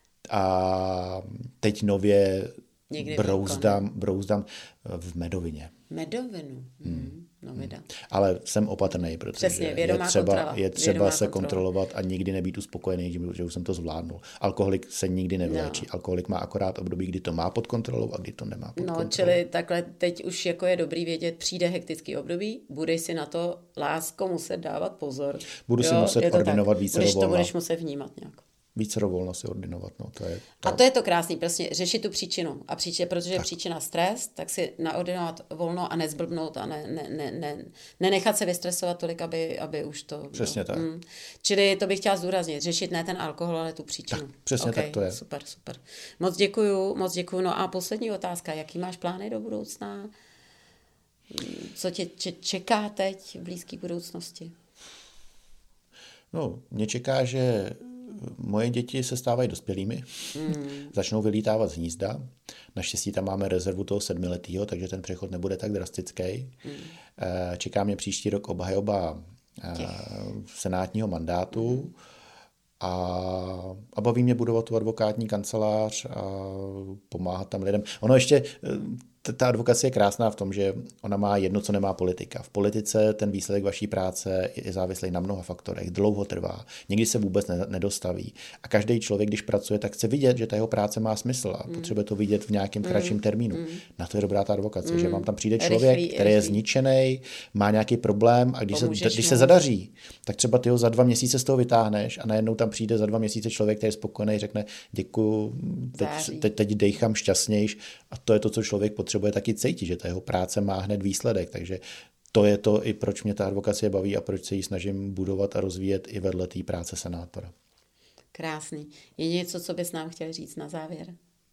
a teď nově brouzdám, brouzdám v medovině. Medovinu? Hmm. No, hmm. Ale jsem opatrný, protože Přesně, je třeba, je třeba se kontrola. kontrolovat a nikdy nebýt uspokojený tím, že už jsem to zvládnul. Alkoholik se nikdy nevyléčí. No. Alkoholik má akorát období, kdy to má pod kontrolou a kdy to nemá pod no, kontrolou. Čili takhle teď už jako je dobrý vědět, přijde hektický období, budeš si na to, lásko, muset dávat pozor. Budu jo, si muset ordinovat více budeš to budeš muset vnímat nějak. Více volno si ordinovat. No, to je to. A to je to krásný, prostě řešit tu příčinu. A příčina, protože tak. je příčina stres, tak si naordinovat volno a nezblbnout a ne, ne, ne, ne, nenechat se vystresovat tolik, aby, aby už to... Přesně no. tak. Mm. Čili to bych chtěla zdůraznit. Řešit ne ten alkohol, ale tu příčinu. Tak, přesně okay, tak to je. Super, super. Moc děkuju, moc děkuju. No a poslední otázka. Jaký máš plány do budoucna? Co tě čeká teď v blízké budoucnosti? No, mě čeká, že moje děti se stávají dospělými, mm. začnou vylítávat z hnízda. Naštěstí tam máme rezervu toho sedmiletýho, takže ten přechod nebude tak drastický. Mm. Čeká mě příští rok obhajoba Těch. senátního mandátu mm. a, a baví mě budovat tu advokátní kancelář a pomáhat tam lidem. Ono ještě... Ta advokacie je krásná v tom, že ona má jedno, co nemá politika. V politice ten výsledek vaší práce je závislý na mnoha faktorech, dlouho trvá, někdy se vůbec nedostaví. A každý člověk, když pracuje, tak chce vidět, že ta jeho práce má smysl a mm. potřebuje to vidět v nějakém mm. kratším termínu. Mm. Na to je dobrá ta advokacie, mm. že vám tam přijde člověk, rychlý, který je rychlý. zničený, má nějaký problém a když, se, když se zadaří, tak třeba ty ho za dva měsíce z toho vytáhneš a najednou tam přijde za dva měsíce člověk, který je spokojený, řekne děkuju, teď, teď, teď dejchám šťastnějš a to je to, co člověk potřebuje. Bude taky cítit, že ta jeho práce má hned výsledek, takže to je to, i proč mě ta advokacie baví a proč se ji snažím budovat a rozvíjet i vedle té práce senátora. Krásný. Je něco, co bys nám chtěl říct na závěr?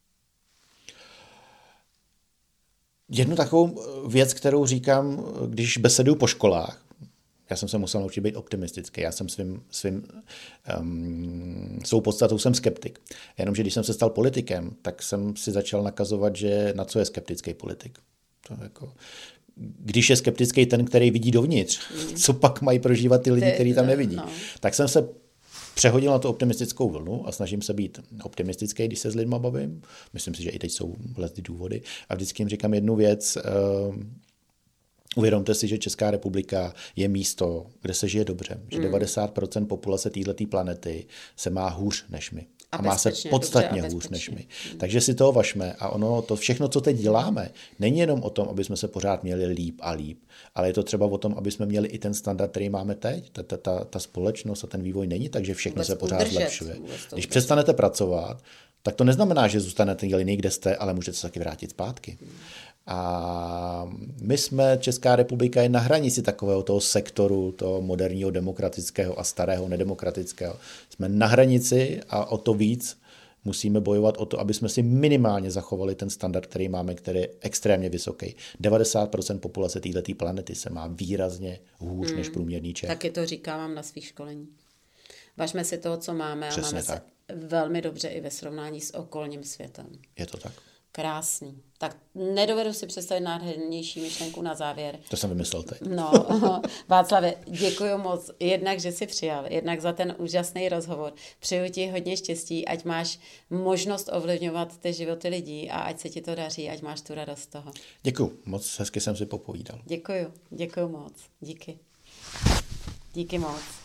Jednu takovou věc, kterou říkám, když beseduju po školách, já jsem se musel naučit být optimistický. Já jsem svým, svým um, svou podstatou jsem skeptik. Jenomže když jsem se stal politikem, tak jsem si začal nakazovat, že na co je skeptický politik. To jako, když je skeptický ten, který vidí dovnitř, mm. co pak mají prožívat ty lidi, kteří tam nevidí. No. Tak jsem se přehodil na tu optimistickou vlnu a snažím se být optimistický, když se s lidma bavím. Myslím si, že i teď jsou vlastně důvody. A vždycky jim říkám jednu věc. Um, Uvědomte si, že Česká republika je místo, kde se žije dobře, že mm. devadesát procent populace této planety se má hůř než my. A, a má se podstatně hůř než my. Mm. Takže si toho važme a ono, to všechno, co teď děláme, není jenom o tom, aby jsme se pořád měli líp a líp, ale je to třeba o tom, aby jsme měli i ten standard, který máme teď. Ta, ta, ta, ta společnost a ten vývoj není tak, že všechno vůbec se pořád udržet, zlepšuje. Když přestanete pracovat, tak to neznamená, že zůstanete jediný, kde jste, ale můžete se taky vrátit zpátky. Mm. A my jsme, Česká republika je na hranici takového toho sektoru, toho moderního demokratického a starého nedemokratického. Jsme na hranici a o to víc musíme bojovat o to, aby jsme si minimálně zachovali ten standard, který máme, který je extrémně vysoký. devadesát procent populace této planety se má výrazně hůř hmm. než průměrný Čech. Taky to říkám na svých školení. Važme si toho, co máme a Přesně máme tak. se velmi dobře i ve srovnání s okolním světem. Je to tak. Krásný. Tak nedovedu si představit nádhernější myšlenku na závěr. To jsem vymyslel teď. No, Václave, děkuji moc jednak, že jsi přijal, jednak za ten úžasný rozhovor. Přeju ti hodně štěstí, ať máš možnost ovlivňovat ty životy lidí a ať se ti to daří, ať máš tu radost z toho. Děkuji, moc hezky jsem si popovídal. Děkuji, děkuji moc. Díky. Díky moc.